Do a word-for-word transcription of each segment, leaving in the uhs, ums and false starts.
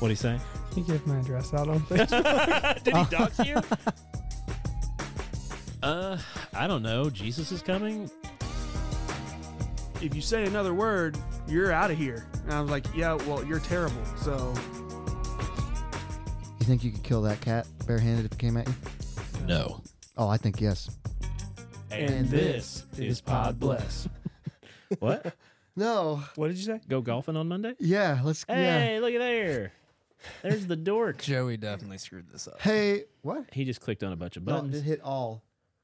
What'd he say? He gave my address out on Facebook. Did he dox you? uh, I don't know. Jesus is coming. If you say another word, you're out of here. And I was like, yeah, well, you're terrible. So You think you could kill that cat barehanded if it came at you? No. Oh, I think yes. And, this is Pod Bless. What? No. what did you say? Go golfing on Monday? Yeah, let's. Yeah. Hey, look at there. There's the dork. Joey definitely screwed this up. Hey, what? He just clicked on a bunch of No, buttons. it hit all.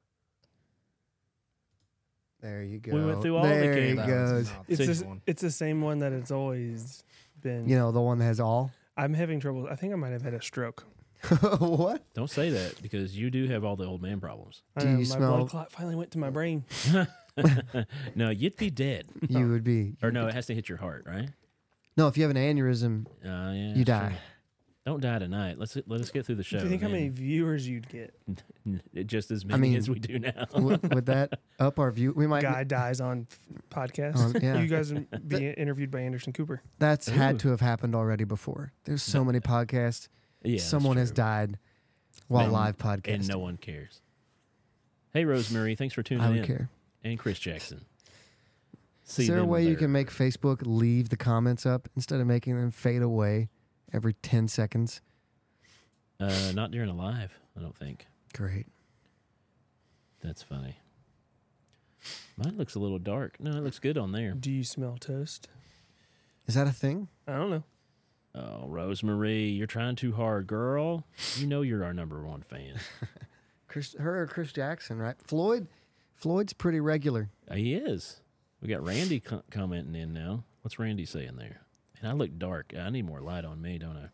There you go. We went through all the there games. he That goes. was not It's the the, one. it's the same one that it's always been. You know, the one that has all. I'm having trouble. I think I might have had a stroke. What? Don't say that because you do have all the old man problems. I Do know, you my smell- blood clot finally went to my brain. No, you'd be dead. You would be. Or no, it has to hit your heart, right? No, if you have an aneurysm, Uh, yeah, you that's die. true. Don't die tonight. Let's let us get through the show. Do you think how man. many viewers you'd get? Just as many mean, as we do now. would, would that up our view? We might. Guy dies on f- podcast. Um, yeah. You guys would be interviewed by Anderson Cooper. That's Ooh. had to have happened already before. There's so many podcasts. Yeah, that's Someone has true. died while And- live podcasting. and no one cares. Hey, Rosemary, thanks for tuning I in. would care. And Chris Jackson. See Is there a them way you there. can make Facebook leave the comments up instead of making them fade away every ten seconds? Uh, not during a live, I don't think. Great. That's funny. Mine looks a little dark. No, it looks good on there. Do you smell toast? Is that a thing? I don't know. Oh, Rosemary, you're trying too hard, girl. You know you're our number one fan. Chris, her or Chris Jackson, right? Floyd, Floyd's pretty regular. Uh, he is. We got Randy co- commenting in now. What's Randy saying there? And I look dark. I need more light on me, don't I?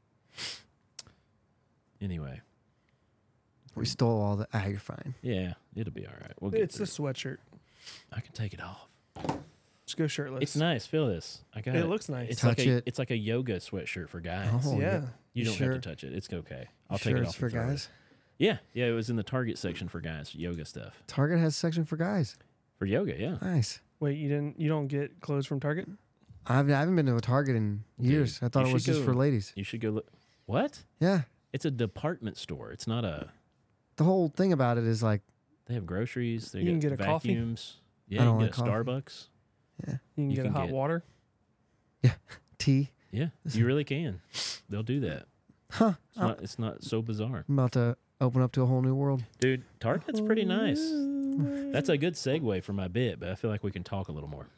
Anyway, We stole all the. Ah, you're fine. yeah, it'll be all right. We'll get It's a through it. sweatshirt. I can take it off. Just go shirtless. It's nice. Feel this. I got it. It looks nice. It's Touch like a, it. It's like a yoga sweatshirt for guys. Oh, yeah. You don't sure? have to touch it. It's okay. I'll Sure take it it's off for and throw it. guys. Yeah, yeah. It was in the Target section for guys, yoga stuff Target has a section for guys. for yoga. Yeah. Nice. Wait, you didn't? You don't get clothes from Target? I've, I haven't been to a Target in years. Dude, I thought you it was should just go- for ladies. You should go look. What? Yeah. It's a department store. It's not a. The whole thing about it is like, They have groceries. They You can got get a coffee? vacuums. Yeah, I you don't can like get a coffee. Starbucks. yeah, You can You get can a hot get- water. tea. Yeah, you really can. They'll do that. Huh. It's not, it's not so bizarre, I'm about to open up to a whole new world. dude. Target's pretty nice. That's a good segue for my bit, but I feel like we can talk a little more.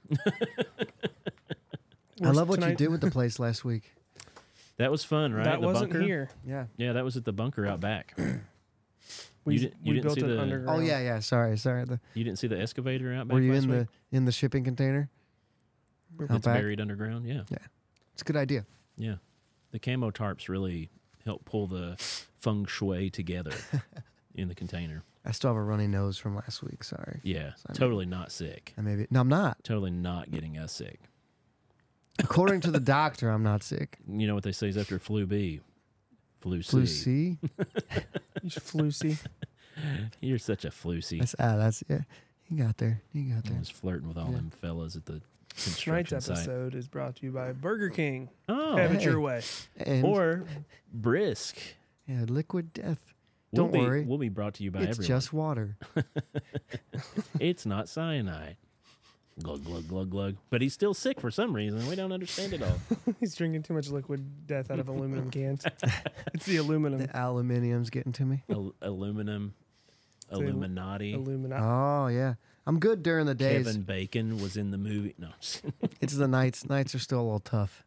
I love what you tonight- did with the place last week. That was fun, right? That the wasn't bunker? here. Yeah. Yeah, that was at the bunker out back. We, You didn't- you we didn't built see it the- underground. Oh yeah, yeah. Sorry, sorry. The, You didn't see the excavator out back were you last in week? the in the shipping container? Out It's back? buried underground. Yeah, It's a good idea. yeah. The camo tarps really help pull the feng shui together in the container. I still have a runny nose from last week. Sorry. Yeah, So I mean- totally not sick. I maybe no, I'm not. Totally not getting us sick. According to the doctor, I'm not sick. You know what they say is after flu B, flu C. Flu C. You flusy. You're such a flusy. That's ah, that's yeah. You got there. You got I there. was flirting with all Yeah. them fellas at the Tonight's construction site. episode is brought to you by Burger King. Oh, Have it hey. your way. And or Brisk. yeah, liquid death. We'll Don't be, worry. We'll be brought to you by It's everyone. just water. It's not cyanide. Glug, glug, glug, glug. But he's still sick for some reason. We don't understand it all. He's drinking too much liquid death out of aluminum cans. It's the aluminum. The aluminium's getting to me. Al- aluminum, the Illuminati. Illuminati. Oh yeah, I'm good during the days. Kevin Bacon was in the movie. No. It's the nights. Nights are still a little tough.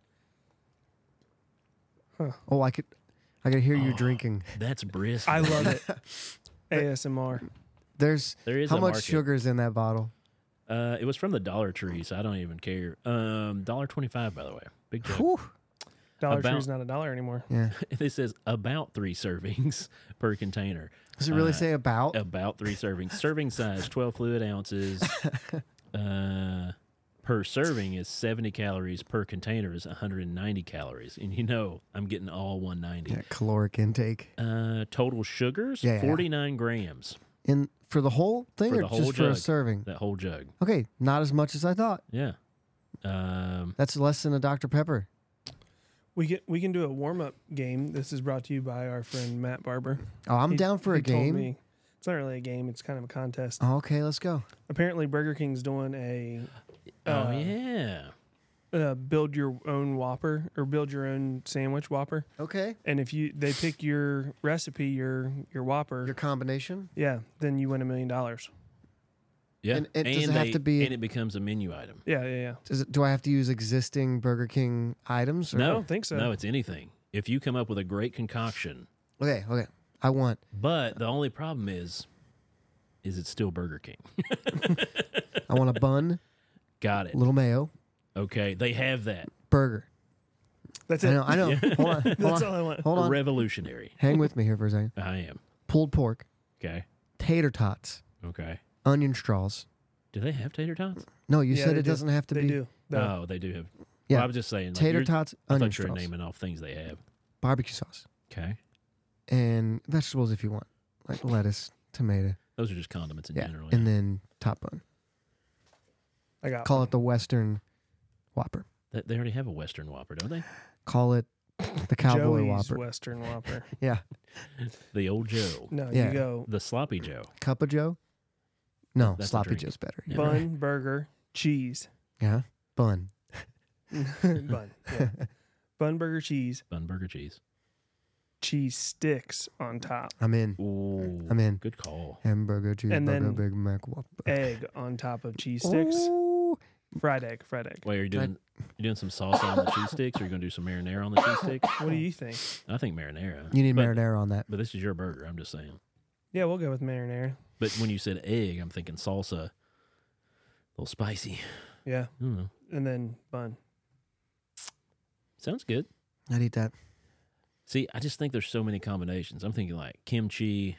Huh. Oh, I could, I could hear you Oh. drinking. That's brisk. I love it. A S M R. There's There is how a much market. sugar's in that bottle? Uh, it was from the Dollar Tree, so I don't even care. Um, dollar twenty-five, by the way. Big joke. Whew. Dollar About- Tree's not a dollar anymore. Yeah. This says about three servings per container. Does it really Uh, say about? About three servings. Serving size, twelve fluid ounces. uh, per serving is seventy calories. Per container is one hundred ninety calories. And you know, I'm getting all one ninety. Yeah, caloric intake. Uh, total sugars, Yeah, yeah. forty-nine grams. In for the whole thing For or the whole just for a jug. serving? That whole jug. Okay, not as much as I thought. Yeah. Um, That's less than a Doctor Pepper. We can we can do a warm up game. This is brought to you by our friend Matt Barber. Oh, I'm He- down for a he told game. me- it's not really a game. It's kind of a contest. Oh, okay, let's go. Apparently, Burger King's doing a Oh uh, yeah. uh, build your own Whopper or build your own sandwich Whopper. Okay. And if you they pick your recipe, your your Whopper, Your combination. yeah, then you win a million dollars. Yeah. And it doesn't have they- to be- and it becomes a menu item. Yeah, yeah, yeah. Does it, do I have to use existing Burger King items? Or? No, I don't think so. No, it's anything. If you come up with a great concoction, Okay, okay. I want but the only problem is, is it's still Burger King. I want a bun, Got it. a little mayo, Okay, they have that. burger. That's it. I know. I know. Yeah. Hold on. Hold That's on. all I want. Hold on. Revolutionary. Hang with me here for a second. I am. Pulled pork, Okay. tater tots, Okay. onion straws. Do they have tater tots? No, you Yeah, said they it do. doesn't have to They be do. No. Oh, they do have. Yeah. Well, I was just saying. Like, tater you're- tots, I onion thought you were straws, naming off things they have. barbecue sauce, Okay. and vegetables if you want, like lettuce, tomato. Those are just condiments in Yeah, general. and yeah. then top bun. I got Call one. it the Western Whopper. They, they already have a Western Whopper, don't they? Call it the Cowboy Joey's Whopper. Western Whopper. Yeah, The old Joe. No, Yeah. you go The sloppy Joe. Cup of Joe. No, That's a sloppy drink. Joe's better. Yeah. bun, burger, cheese. Yeah, bun. Bun. Yeah. Bun, burger, cheese, Bun, burger, cheese. cheese sticks on top, I'm in. Ooh. I'm in. Good call. Hamburger, cheeseburger, then Big Mac, Whopper. egg on top of cheese sticks, Ooh. fried egg, fried egg. Wait, are you doing you doing some salsa on the cheese sticks, or are you gonna do some marinara on the cheese sticks? What do you think? I think marinara. You need but, marinara on that. But this is your burger. I'm just saying. Yeah, we'll go with marinara. But when you said egg, I'm thinking salsa. A little spicy. Yeah, I don't know. and then bun. Sounds good. I'd eat that. See, I just think there's so many combinations. I'm thinking like kimchi.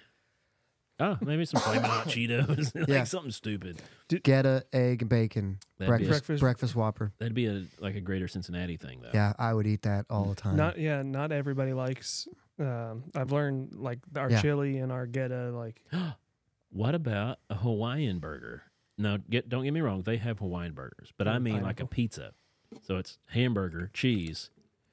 Oh, maybe some flaming hot Cheetos. like Yeah. something stupid. Geta, egg, bacon, That'd be, a, breakfast, Breakfast- breakfast Whopper. that'd be a like a greater Cincinnati thing, though. Yeah, I would eat that all the time. Not yeah, not everybody likes. Um, I've learned like our Yeah. chili and our geta. Like What about a Hawaiian burger? Now, get don't get me wrong, they have Hawaiian burgers, but I Mm, mean like a pineapple. pizza. So it's hamburger, cheese,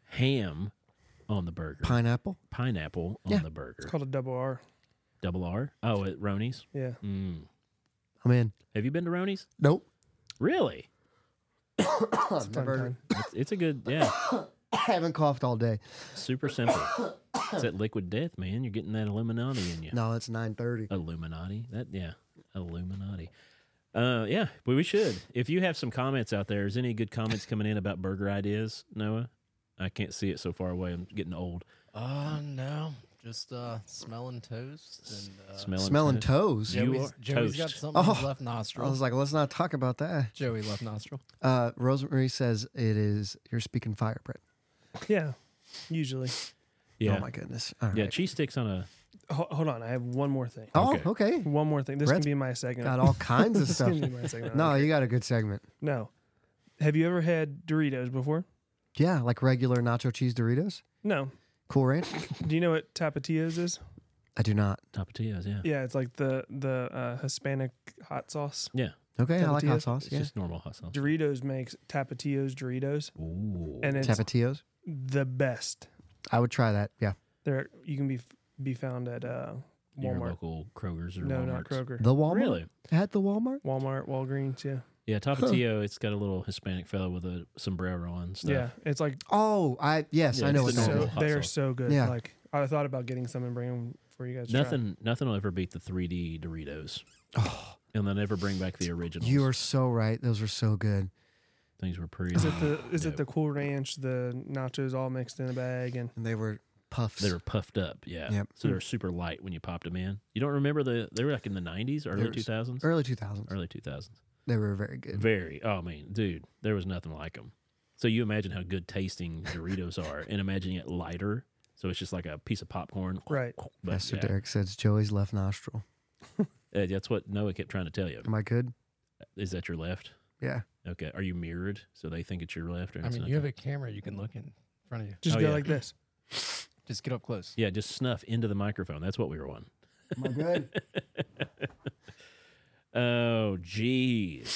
ham on the burger, Pineapple. pineapple on Yeah. the burger, it's called a double R. double R. Oh, at Roni's. Yeah, Mm. I'm in. Have you been to Roni's? Nope. Really? it's a fun Never- time. It's, it's a good, yeah, I haven't coughed all day. super simple. It's that liquid death, man. You're getting that Illuminati in you. No, it's nine thirty. Illuminati. That yeah, Illuminati. Uh, yeah, but we should. If you have some comments out there, is any good comments coming in about burger ideas, Noah? I can't see it so far away. I'm getting old. Uh, no. Just uh, smelling toast and uh, Smelling, Smelling toast. toes. You Joey's, are Joey's got toast. something in his Oh, left nostril. I was like, let's not talk about that. Joey left nostril. Uh, Rosemary says it is. You're speaking fire bread. Yeah, usually. Yeah, Oh my goodness. All right. yeah. Cheese sticks on a. Ho- hold on, I have one more thing. Oh, Okay. okay. One more thing. This Brett's can be my segment. Got all kinds of This stuff. can be my segment. I No, don't care. you got a good segment. no. Have you ever had Doritos before? Yeah, like regular nacho cheese Doritos. No. Cool Ranch. Do you know what Tapatios is? I do not. Tapatios, yeah. Yeah, it's like the the uh, Hispanic hot sauce. Yeah, Okay, I like hot Tapatios? sauce. it's Yeah. just normal hot sauce. Doritos makes Tapatios Doritos, Ooh. and it's Tapatios. the best. I would try that. Yeah. There, you can be be found at uh, Your Walmart. local Kroger's or No, Walmart's. not Kroger. The Walmart. Really? At the Walmart. Walmart, Walgreens. Yeah, Yeah, Tapatio. It's got a little Hispanic fellow with a sombrero on and stuff. yeah. It's like Oh, I yes, Yeah, I know it's what the that so is. hot they are sauce. so good. Yeah. Like I thought about getting some and bringing them for you guys. to try. Nothing, nothing will ever beat the three D Doritos, Oh, and they'll never bring back the originals. you are so right. Those were so good. Things were pretty. Is it the is dope. it the Cool Ranch, the nachos all mixed in a bag, and And they were puffs. They were puffed up, yeah. Yep. So they were super light when you popped them in. You don't remember the? They were like in the nineties, early They two were thousands, early two thousands. early two thousands. They were very good. Very. Oh, I mean, dude, there was nothing like them. So you imagine how good tasting Doritos are, and imagining it lighter. So it's just like a piece of popcorn. right? But Pastor yeah, Derek says Joey's left nostril. uh, that's what Noah kept trying to tell you. Am I good? Is that your left? Yeah. Okay. Are you mirrored so they think it's your left? Or I it's mean, not you have your- a camera you can look in front of you. Just Oh, go yeah. like this. Just get up close. Yeah, just snuff into the microphone. That's what we were on. Am I good? Oh, jeez.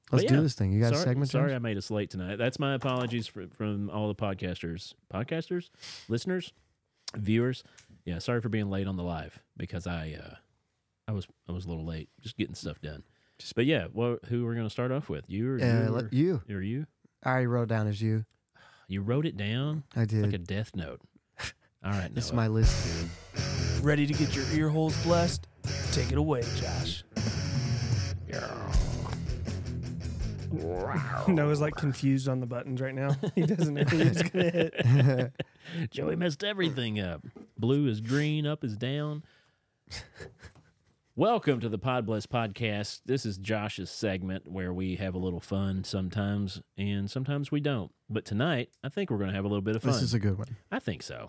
Let's But do yeah, this thing. You got sorry, a segment? Sorry, Josh? I made us late tonight. That's my apologies for, from all the podcasters, podcasters, listeners, viewers. Yeah, sorry for being late on the live because I, uh, I was I was a little late, just getting stuff done. But yeah, well, who we're going to start off with? You or Uh, you? let- Or, you. or you? I already wrote down as you. You wrote it down I did. like a death note. All right, This is Noah. my list. Ready to get your ear holes blessed? Take it away, Josh. Noah's like confused on the buttons right now. He doesn't know who he's gonna hit. Joey messed everything up. Blue is green, up is down. Welcome to the Pod Bless Podcast. This is Josh's segment where we have a little fun sometimes, and sometimes we don't. But tonight, I think we're going to have a little bit of fun. This is a good one. I think so.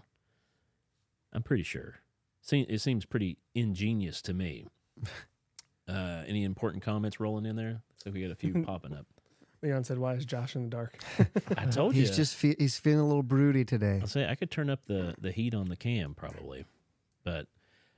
I'm pretty sure. Se- It seems pretty ingenious to me. Uh, any important comments rolling in there? So we got a few popping up. Leon said, "Why is Josh in the dark?" I told He's you. just fe- he's feeling a little broody today. I'll say I could turn up the, the heat on the cam probably, but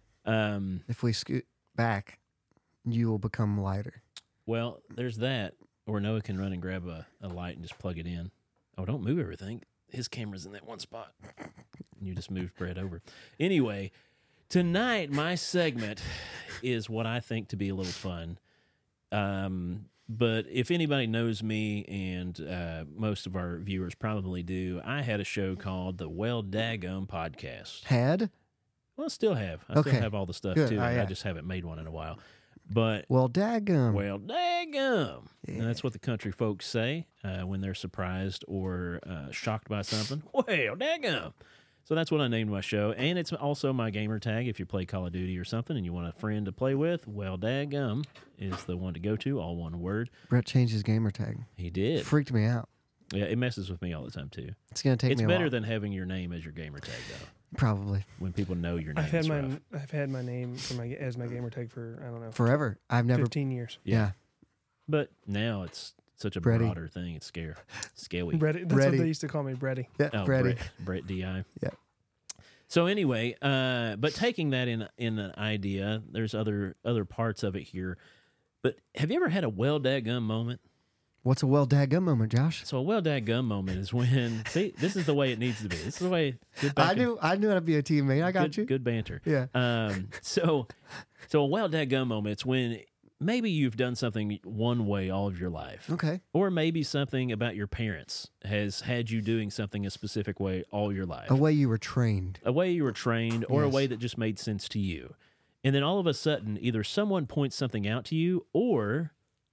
um, If we scoot back, you will become lighter. well, there's that. Or Noah can run and grab a, a light and just plug it in. Oh, don't move everything. His camera's in that one spot. And you just move Brett over. Anyway, tonight my segment is what I think to be a little fun. Um, but if anybody knows me, and uh, most of our viewers probably do, I had a show called the Well Daggum Podcast. Had? Well, I still have. I Okay. still have all the stuff Good. too. Oh, I yeah. just haven't made one in a while. But Well, daggum. well, daggum. Yeah. And that's what the country folks say uh, when they're surprised or uh, shocked by something. Well, daggum. So that's what I named my show. And it's also my gamer tag if you play Call of Duty or something and you want a friend to play with. Well, daggum is the one to go to, all one word. Brett changed his gamer tag. He did. Freaked me out. Yeah, it messes with me all the time, too. It's gonna take It's me a better while. than having your name as your gamer tag, though. Probably When people know your name, I've had it's my rough. I've had my name for my as my gamer tag for I don't know forever. I've never. fifteen years. Yeah. But now it's such a Bretty. broader thing. It's scary. Scary. Brett, that's Ready. what they used to call me, Bretty. Yeah. Oh, Brady. Brett, Brett D I. Yeah. So anyway, uh, but taking that in in an idea, there's other other parts of it here. But have you ever had a well dadgum moment? What's a well daggum moment, Josh? So a well dadgum moment is when see this is the way it needs to be. This is the way. Good I back and- knew I knew how to be a teammate. I got good, you. Good banter. Yeah. Um. So, so a well dadgum moment. It's when maybe you've done something one way all of your life. Okay. Or maybe something about your parents has had you doing something a specific way all your life. A way you were trained. A way you were trained or a Yes. way that just made sense to you. And then all of a sudden, either someone points something out to you or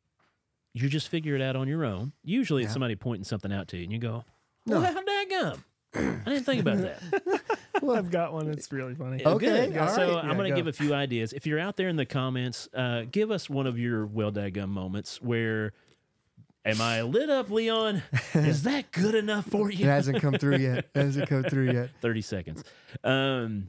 you just figure it out on your own. Usually it's Yeah. somebody pointing something out to you and you go, No. well, how daggum? I didn't think about that. I've got one. It's really funny. Yeah, Okay, good. all So right. I'm Yeah, going to go. give a few ideas. If you're out there in the comments, uh, give us one of your well daggum moments where, am I lit up, Leon? Is that good enough for It you? hasn't come through yet. It hasn't come through yet. thirty seconds. Um,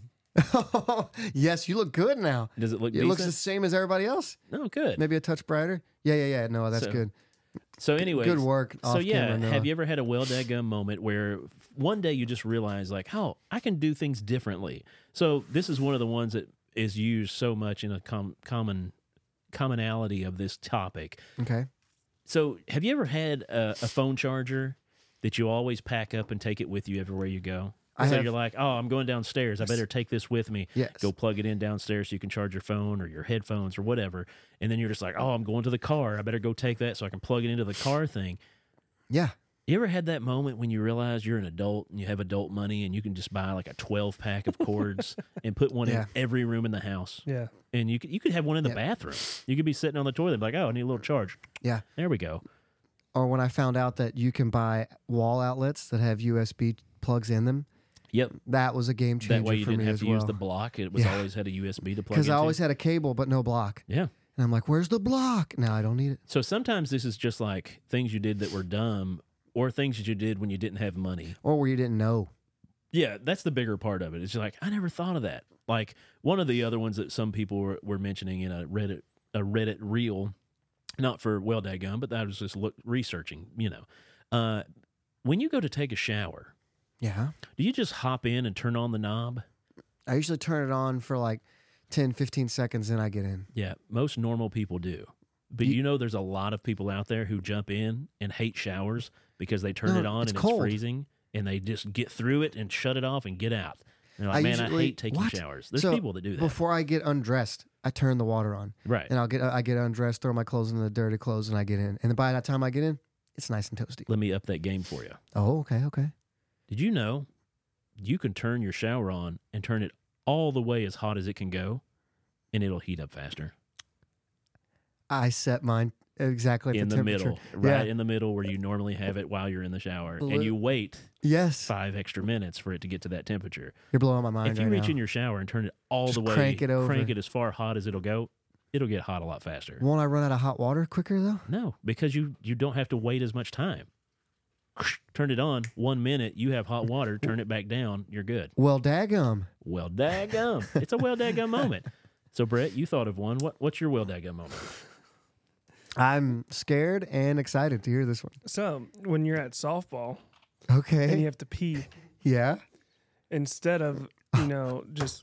Yes, you look good now. does it look It looks the decent? same as everybody else. No, good. Maybe a touch brighter. Yeah, yeah, yeah. No, that's So, good. So anyway, Good work. So off yeah, camera, Noah. have you ever had a well daggum moment where one day you just realize like, oh, I can do things differently? So this is one of the ones that is used so much in a com- common commonality of this topic. Okay. So have you ever had a, a phone charger that you always pack up and take it with you everywhere you go? I so have- you're like, oh, I'm going downstairs. I better take this with me. Yes. Go plug it in downstairs so you can charge your phone or your headphones or whatever. And then you're just like, oh, I'm going to the car. I better go take that so I can plug it into the car thing. Yeah. You ever had that moment when you realize you're an adult and you have adult money and you can just buy like a twelve pack of cords and put one Yeah. in every room in the house? Yeah. And you could, you could have one in the Yeah. bathroom. You could be sitting on the toilet like, oh, I need a little charge. Yeah. There we go. Or when I found out that you can buy wall outlets that have U S B plugs in them, Yep. that was a game changer That way you for didn't me have as to well. use the block. It was Yeah. always had a U S B to plug Because into. I always had a cable but no block. yeah. And I'm like, where's the block? Now I don't need it. So sometimes this is just like things you did that were dumb or things that you did when you didn't have money. Or where you didn't know. Yeah, that's the bigger part of it. It's just like, I never thought of that. Like one of the other ones that some people were, were mentioning in a Reddit a Reddit reel, not for well daggum, but I was just look, researching, you know. Uh, when you go to take a shower, Yeah. do you just hop in and turn on the knob? I usually turn it on for like ten, fifteen seconds, then I get in. Yeah, most normal people do. But You- you know, there's a lot of people out there who jump in and hate showers because they turn No, it on it's and cold. it's freezing, and they just get through it and shut it off and get out. And they're like, I man, usually- I hate taking what? showers. There's So, people that do that. Before I get undressed, I turn the water on, Right. and I'll get I get undressed, throw my clothes in the dirty clothes, and I get in. And by that time I get in, it's nice and toasty. Let me up that game for you. Oh, okay, okay. Did you know you can turn your shower on and turn it all the way as hot as it can go, and it'll heat up faster? I set mine exactly at In the the temperature. middle, right Yeah. in the middle where you normally have it while you're in the shower, Li- and you wait Yes, five extra minutes for it to get to that temperature. you're blowing my mind If you right reach now. in your shower and turn it all Just the way, crank it over. crank it as far hot as it'll go, it'll get hot a lot faster. Won't I run out of hot water quicker though? No, because you you don't have to wait as much time. Turn it on, one minute, you have hot water, turn it back down, you're good. Well, daggum. Well daggum. It's a well daggum moment. So Brett, you thought of one. What what's your well daggum moment? I'm scared and excited to hear this one. So when you're at softball and you Okay. have to pee, Yeah. instead of you know just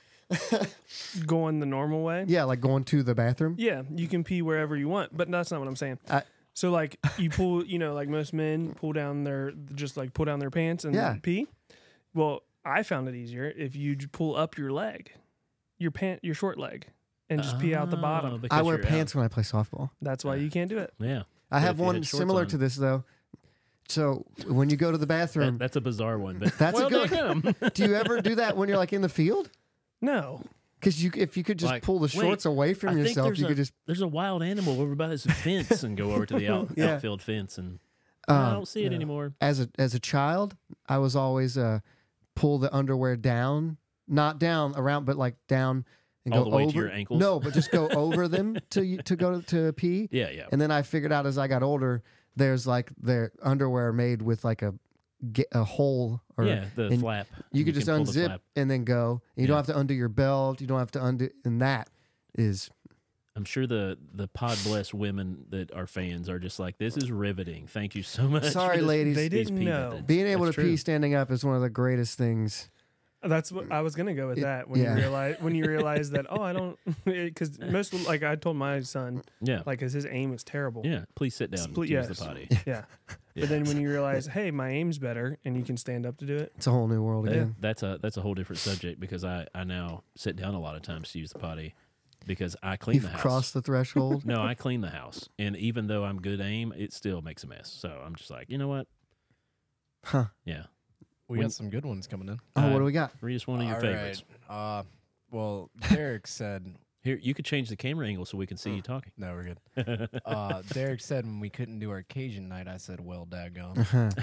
going the normal way, Yeah, like going to the bathroom. yeah, you can pee wherever you want. But that's not what I'm saying. I- so like you pull, you know, like most men pull down their just like pull down their pants and Yeah. pee. Well, I found it easier if you j- pull up your leg, your pant, your short leg, and just pee out the Oh, bottom. because I wear you're out. pants when I play softball. That's why you can't do it. Yeah. I But have if you one had shorts similar on- to this though. So when you go to the That, bathroom, that's a bizarre one, but That's a well good- daggum. do you ever do that when you're like in the field? No, Because you, if you could just Like, pull the wait, shorts away I from think yourself, there's you a- could just. There's a wild animal over by this fence and go over to the out, Yeah. outfield fence and I Um, don't see it yeah. anymore. as a as a child, I was always uh, pull the underwear down, not down around, but like down and All go the way to over. your ankles? No, but just go over them to to go to pee. Yeah, yeah. And then I figured out as I got older, there's like their underwear made with like a ge- a hole or yeah, the and flap. you could can just pull the unzip flap. and then go. You Yeah. don't have to undo your belt. You don't have to undo, and that is I'm sure the the Pod Bless women that are fans are just like, this is riveting. Thank you so much. for Sorry, this- ladies. They these didn't pee know. methods." being able That's to true. pee standing up is one of the greatest things. that's what I was gonna go with. It- that when yeah. you realize when you realize that oh I don't because most like I told my son Yeah, like because his aim is terrible. yeah. Please sit down. Split- and use yes. the potty. Yeah. Yeah. But then when you realize, hey, my aim's better, and you can stand up to do it. It's a whole new world That- again. that's a that's a whole different subject because I I now sit down a lot of times to use the potty because I clean You've the house. crossed the threshold. No, I clean the house, and even though I'm good aim, it still makes a mess. So I'm just like, you know what? Huh. Yeah, We When- got some good ones coming in. Oh, what Uh, do we got? read us one of your All favorites. right. Uh, well, Derek said, Here, you could change the camera angle so we can see you talking. no, we're good. Uh, Derek said when we couldn't do our Cajun night, I said, well, daggone.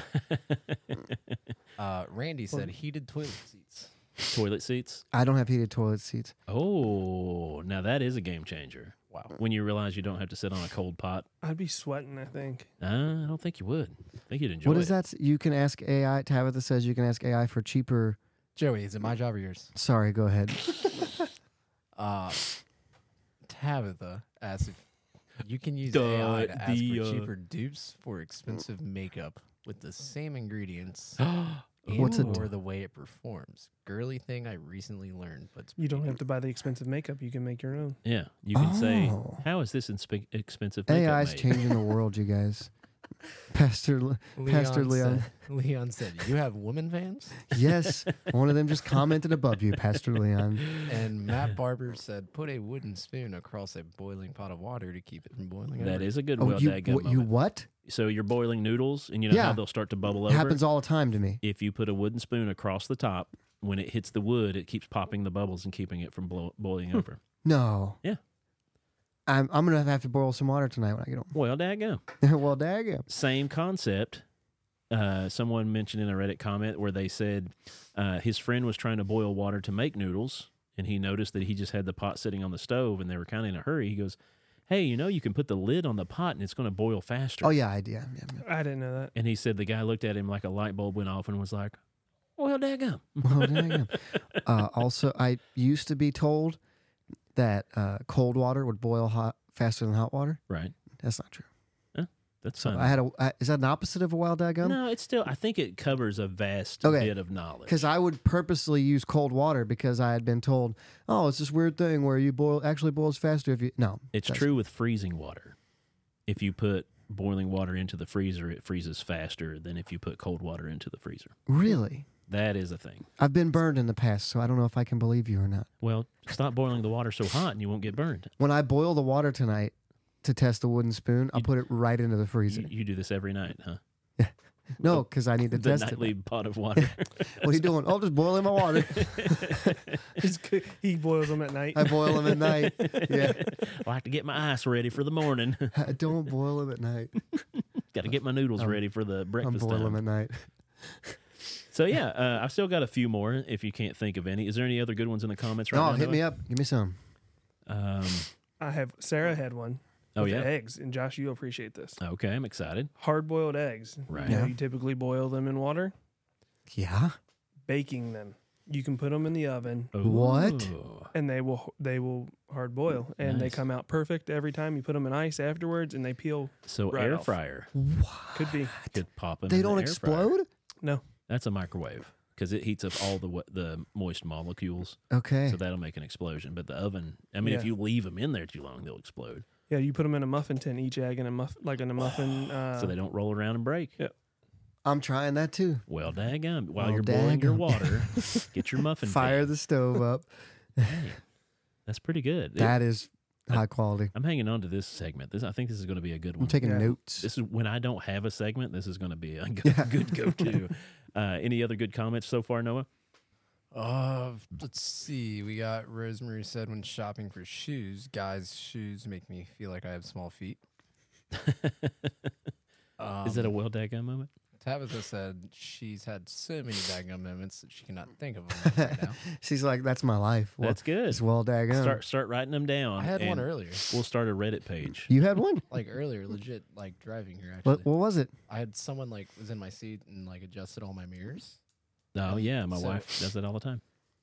Uh, Randy said heated toilet seats. Toilet seats. I don't have heated toilet seats. Oh, now that is a game changer. Wow. When you realize you don't have to sit on a cold pot. I'd be sweating, I think. Uh, I don't think you would. I think you'd enjoy What it. is that? You can ask A I. Tabitha says you can ask A I for cheaper. Joey, is it my job or yours? Sorry, go ahead. Uh, Tabitha asked if you can use Duh, A I to ask the, for uh, cheaper dupes for expensive makeup with the same ingredients and What's a or the way it performs. Girly thing I recently learned, but it's You don't have to buy the expensive makeup. You can make your own. Yeah, you can say, Oh. how is this inspe- expensive makeup A I's made? changing the world, you guys. Pastor, Le- Pastor Leon. Said, Leon said, "You have women fans?" Yes, one of them just commented above you, Pastor Leon. And Matt Barber said, "Put a wooden spoon across a boiling pot of water to keep it from boiling That over." is a good Oh, well you, dadgum what, you moment. what? So you're boiling noodles, and you know Yeah. how they'll start to bubble It over? happens all the time to me. If you put a wooden spoon across the top, when it hits the wood, it keeps popping the bubbles and keeping it from blow- boiling over. No. Yeah. I'm I'm gonna have to boil some water tonight when I get Well, dadgum. home. Well, daggum. Same concept. Uh, someone mentioned in a Reddit comment where they said uh, his friend was trying to boil water to make noodles, and he noticed that he just had the pot sitting on the stove, and they were kind of in a hurry. He goes, hey, you know, you can put the lid on the pot, and it's going to boil faster. Oh yeah, I do. Yeah, yeah, yeah. I didn't know that. And he said the guy looked at him like a light bulb went off and was like, well, daggum. Well, daggum. uh, also, I used to be told that uh, cold water would boil hot faster than hot water. Right. That's not true. That's That's fine. I had a. I, is that an opposite of a wild daggum? No, it's still. I think it covers a vast Okay. bit of knowledge. Because I would purposely use cold water because I had been told, oh, it's this weird thing where you boil actually boils faster if you. No, It's that's- true with freezing water. If you put boiling water into the freezer, it freezes faster than if you put cold water into the freezer. Really? That is a thing. I've been burned in the past, so I don't know if I can believe you or not. Well, stop boiling the water so hot and you won't get burned. When I boil the water tonight to test the wooden spoon, I'll You- put it right into the freezer. You, you do this every night, huh? No, because I need to The test nightly it. pot of water. What are you doing? Oh, just boiling my water. He's good. He boils them at night. I boil them at night. Yeah, I like to get my ice ready for the morning. I don't boil them at night. Got to get my noodles I'm- ready for the I'm breakfast boiling time. them at night. So yeah, uh, I've still got a few more. If you can't think of any, is there any other good ones in the comments right Oh, now? hit me Noah? up. Give me some. Um, I have Sarah had one. oh with yeah. eggs, and Josh, you appreciate this. Okay, I'm excited. Hard boiled eggs. Right. You know, Yeah. you typically boil them in water. Yeah. Baking them. You can put them in the oven, What? Ooh. and they will they will hard boil, and they Nice. come out perfect every time. You put them in ice afterwards, and they peel. So Right air off. fryer Could be. could pop them. They in the don't air fryer. explode? No. That's a microwave because it heats up all the wa- the moist molecules, Okay. so that'll make an explosion. But the oven, I mean, if Yeah. you leave them in there too long, they'll explode. Yeah, you put them in a muffin tin, each egg in a muff like in a muffin. Uh, so they don't roll around and break. Yeah. I'm trying that too. Well, daggum. While Well, you're boiling your daggum. water, get your muffin. Fire pan. the stove up. Hey, that's pretty good. It- That is high quality. I'm hanging on to this segment. This I think this is going to be a good one. I'm taking Yeah. notes. This is when I don't have a segment. This is going to be a good, Yeah. good go-to. Uh, any other good comments so far, Noah? Uh, let's see. We got Rosemary said when shopping for shoes, guys' shoes make me feel like I have small feet. Um, is that a well daggum moment? Tabitha said she's had so many daggum moments that she cannot think of them right now. She's like, that's my life. Well, That's good. it's well daggum. Start start writing them down. I had one and earlier, We'll start a Reddit page. You had one? like earlier, legit, like driving here. Actually, What, what was it? I had someone like was in my seat and like adjusted all my mirrors Oh yeah, my So- wife does that all the time.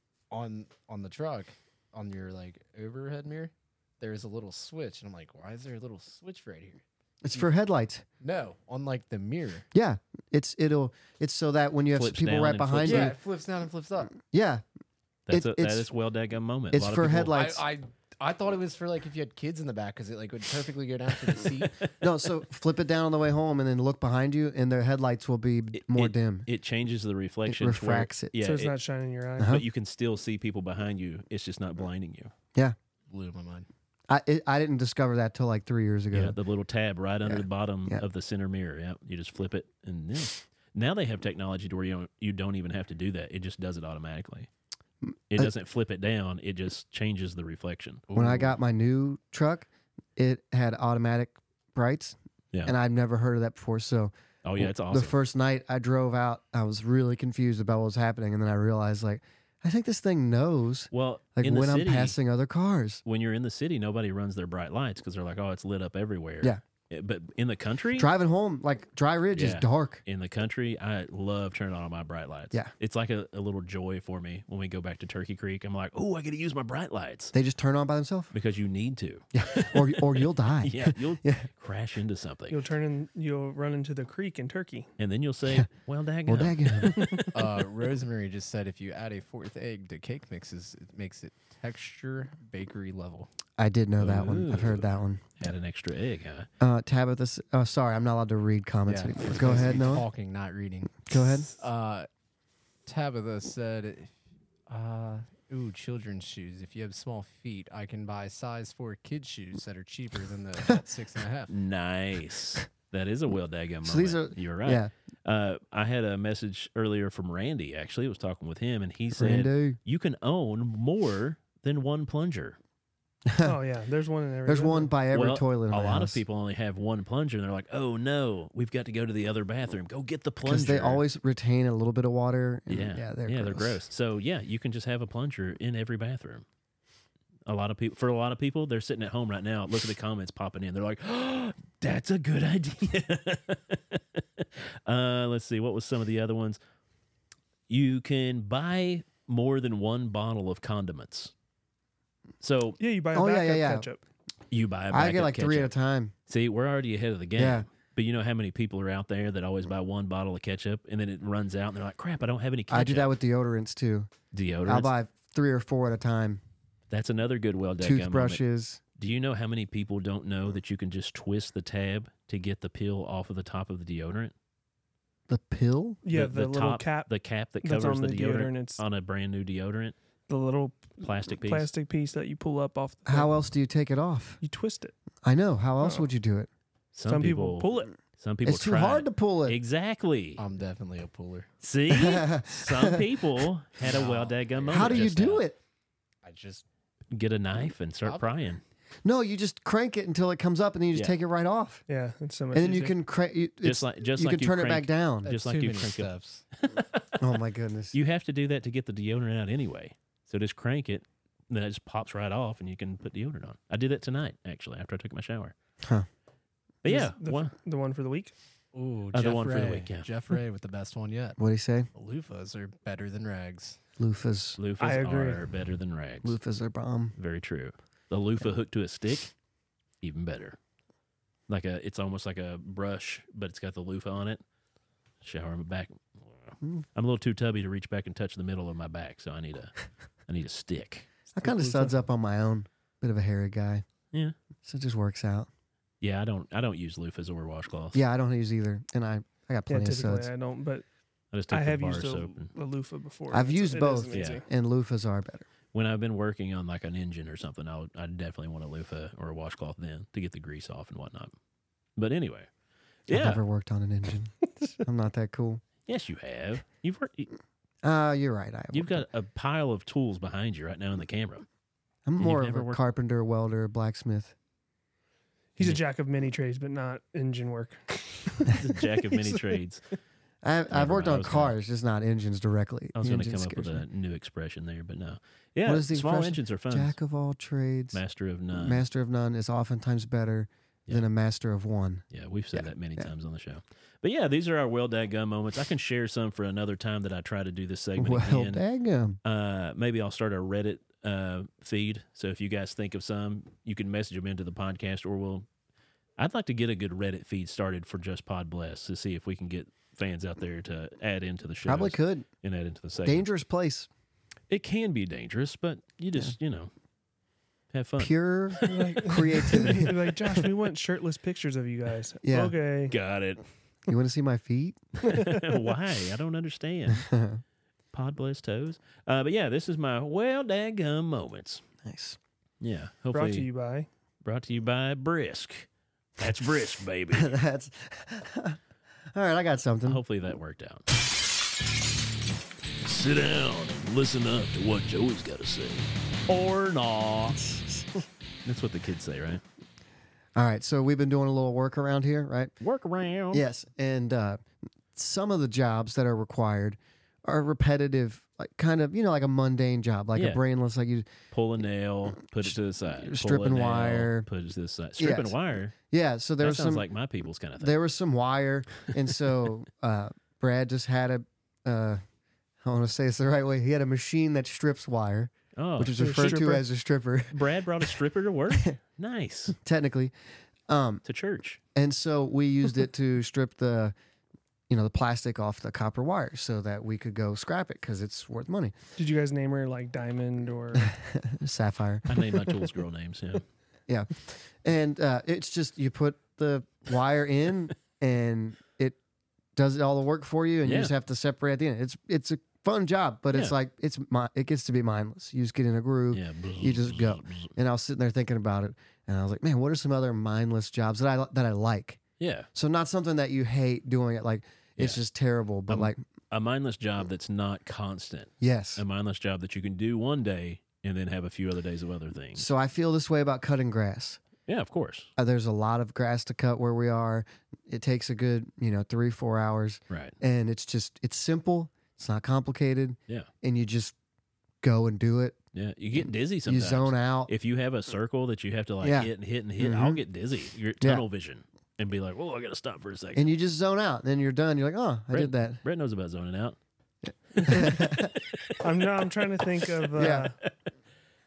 on on the truck on your like overhead mirror. There's a little switch, and I'm like, why is there a little switch right here? It's for headlights. No, on like the mirror. Yeah. It's it'll it's so that when you have Flips people down right and behind flips you. Yeah, it flips down and flips up. Yeah. That's It- a, that it's- is well daggum moment. it's A lot of for people- headlights. I, I I thought it was for like if you had kids in the back because it like would perfectly go down to the seat. No, so flip it down on the way home and then look behind you and their headlights will be It- more it- dim. It changes the reflection. to where- refracts it. Yeah, so it's it- not shining in your eye. Uh-huh. but you can still see people behind you. It's just not blinding you. Blew my mind. I it, I didn't discover that till like three years ago. Yeah, the little tab right under Yeah. the bottom Yeah. of the center mirror. Yeah, you just flip it, and yeah. Now they have technology to where you don't, you don't even have to do that. It just does it automatically. It I- doesn't flip it down. It just changes the reflection. When I Ooh. got my new truck, it had automatic brights. Yeah. And I've never heard of that before. So Oh yeah, it's awesome. the first night I drove out, I was really confused about what was happening. And then I realized, like, I think this thing knows well, like in when the I'm city, passing other cars. when you're in the city, nobody runs their bright lights because they're like, oh, it's lit up everywhere. Yeah. Eh, But in the country, Driving home, like Dry Ridge is Yeah. dark. in the country, I love turning on my bright lights. Yeah. It's like a, a little joy for me when we go back to Turkey Creek. I'm like, oh, I get to use my bright lights They just turn on by themselves. because you need to. or or you'll die. Yeah, you'll Yeah. crash into something. You'll turn in. You'll run into the creek in Turkey. And then you'll say, well, daggone. Well, daggone. Uh, Rosemary just said if you add a fourth egg to cake mixes, it makes it texture bakery level. I did know that one. I've Ooh. heard that one. Add an extra egg, huh? Uh, Tabitha, s- oh, sorry, I'm not allowed to read comments Yeah, anymore. it's Go supposed to ahead, be Noah. Talking, not reading. Go ahead. Uh, Tabitha said, uh, ooh, children's shoes. If you have small feet, I can buy size four kid shoes that are cheaper than the adult six and a half. Nice. That is a well daggum moment. So these are- You're right. Yeah. Uh, I had a message earlier from Randy, actually. I was talking with him, and he said, Randy. you can own more than one plunger. Oh yeah, there's one in every. There's room. one by every Well, toilet in a my lot house. of people only have one plunger, and they're like, oh, no, we've got to go to the other bathroom. Go get the plunger. Because they always retain a little bit of water. and Yeah, yeah, they're yeah, gross. they're gross. So yeah, you can just have a plunger in every bathroom. A lot of people, for a lot of people, they're sitting at home right now. Look at the comments popping in. They're like, oh, "That's a good idea." uh, let's see, what was some of the other ones? You can buy more than one bottle of condiments. So Yeah, you buy a Oh, yeah, backup yeah, yeah. ketchup. you buy. A I bag get of like three at a ketchup. time. See, we're already ahead of the game. Yeah. But you know how many people are out there that always buy one bottle of ketchup and then it runs out and they're like, crap, I don't have any ketchup. I do that with deodorants too. deodorants. I'll buy three or four at a time. That's another good well done moment. Toothbrushes. Do you know how many people don't know that you can just twist the tab to get the pill off of the top of the deodorant? The pill? Yeah, the, little top, cap the cap that that's covers on the, the deodorant, deodorant, it's- on a brand new deodorant, the little plastic piece. plastic piece that you pull up off. The How thing. else do you take it off? You twist it. I know. How else Oh. would you do it? Some, Some people, people pull it. Some people It's too try hard it. to pull it. Exactly. I'm definitely a puller. See, some people had a No. well daggum moment. How do you just do now. it? I just Get a knife and start Probably. prying. No, you just crank it until it comes up, and then you just Yeah. take it right off, Yeah, it's so much. and then you easier. can crank. You, Just it's- like just you like can you turn it crank, back down. that's Just like too you many crank up- steps. Oh my goodness! You have to do that to get the deodorant out anyway. So just crank it, and then it just pops right off, and you can put deodorant on. I did that tonight actually after I took my shower. Huh. But Is yeah, the, one, the one for the week. Ooh, Uh, the Jeff one for the Ray. week, yeah. Jeff Ray with the best one yet. What do you say? Loofahs are better than rags. Loofahs. loofahs I agree. are better than rags. Loofahs are bomb. Very true. The loofah hooked to a stick, even better. Like a, it's almost like a brush, but it's got the loofah on it. Shower my back. Mm. I'm a little too tubby to reach back and touch the middle of my back, so I need a, I need a stick. I kind of Loofah. suds up on my own. Bit of a hairy guy, Yeah, so it just works out. yeah. I don't, I don't use loofahs or washcloths. Yeah, I don't use either, and I I got Yeah, plenty of typically suds. I don't, but I just take I the have bar used a, soap. And a loofah before. I've It's- used it is both. amazing. And loofahs are better. when I've been working on like an engine or something, I'll, I definitely want a loofah or a washcloth then to get the grease off and whatnot. But anyway, I've yeah. never worked on an engine. I'm not that cool. Yes, you have. You've worked. Uh, you're right. I have You've worked got a pile of tools behind you right now in the camera. on- I'm you've more of never a worked- carpenter, welder, blacksmith. He's a Yeah. jack of many trades, but not engine work. the jack of many trades. I've, I've Never worked mind, I on was gonna- cars, just not engines directly. I was going to Engine come up with scares a new expression there, but no. Yeah, What is the small expression? engines are fun. me. Jack of all trades, Master of none. master of none is oftentimes better Yeah. than a master of one. yeah, we've said Yeah, that many yeah. times on the show. But yeah, these are our well dadgum moments. I can share some for another time that I try to do this segment Well, again. daggum. Uh, maybe I'll start a Reddit uh, feed. So if you guys think of some, you can message them into the podcast, or we'll. I'd like to get a good Reddit feed started for Just Pod Bless to see if we can get fans out there to add into the show. Probably could. and add into the segment. Dangerous place. It can be dangerous, but you just you know have fun. Pure Like, creativity. like, Josh, we want shirtless pictures of you guys. Yeah. Okay. Got it. You want to see my feet? Why? I don't understand. Pod Bless toes. Uh, but yeah, this is my well dadgum moments. Nice. Yeah, hopefully Brought to you by. brought to you by Brisk. That's Brisk, baby. That's all right. I got something. Hopefully that worked out. Sit down and listen up to what Joey's got to say. Or not. That's what the kids say, right? All right. So we've been doing a little work around here, right? Work around. Yes. And uh, some of the jobs that are required are repetitive, like kind of, you know, like a mundane job, like Yeah. a brainless, like you, Pull a nail, put it to the side. Pull Stripping a nail, wire. Put it to the side. Stripping Yes. wire. yeah. So there That was sounds some, like my people's kind of thing. there was some wire. And so uh, Brad just had a, uh, I want to say it's the right way. He had a machine that strips wire, oh, which is so a referred to stripper? as a stripper, Brad brought a stripper to work. Nice. technically. Um, To church. And so we used it to strip the, you know, the plastic off the copper wire so that we could go scrap it because it's worth money. Did you guys name her like Diamond or? Sapphire. I named my tools girl names. Yeah. Yeah. And uh, it's just you put the wire in and it does all the work for you and Yeah. you just have to separate at the end. It's it's a fun job, but it's Yeah. like it's mi- it gets to be mindless. You just get in a groove. Yeah. You just go. And I was sitting there thinking about it and I was like, man, what are some other mindless jobs that I that I like? Yeah. So not something that you hate doing it like it's Yeah. just terrible, but Um, like A mindless job that's not constant. yes. A mindless job that you can do one day and then have a few other days of other things. So I feel this way about cutting grass. Yeah, of course. Uh, there's a lot of grass to cut where we are. It takes a good, you know, three, four hours. Right. And it's just, it's simple. It's not complicated. Yeah. And you just go and do it. Yeah. You get dizzy You sometimes. zone out. If you have a circle that you have to like Yeah. hit and hit and hit, Mhm. I'll get dizzy. You're Yeah. tunnel vision and be like, "Whoa, I got to stop for a second." And you just zone out. Then you're done. You're like, oh, I Right. did that. Brett knows about zoning out. I'm no, I'm trying to think of. Uh, Yeah. Trying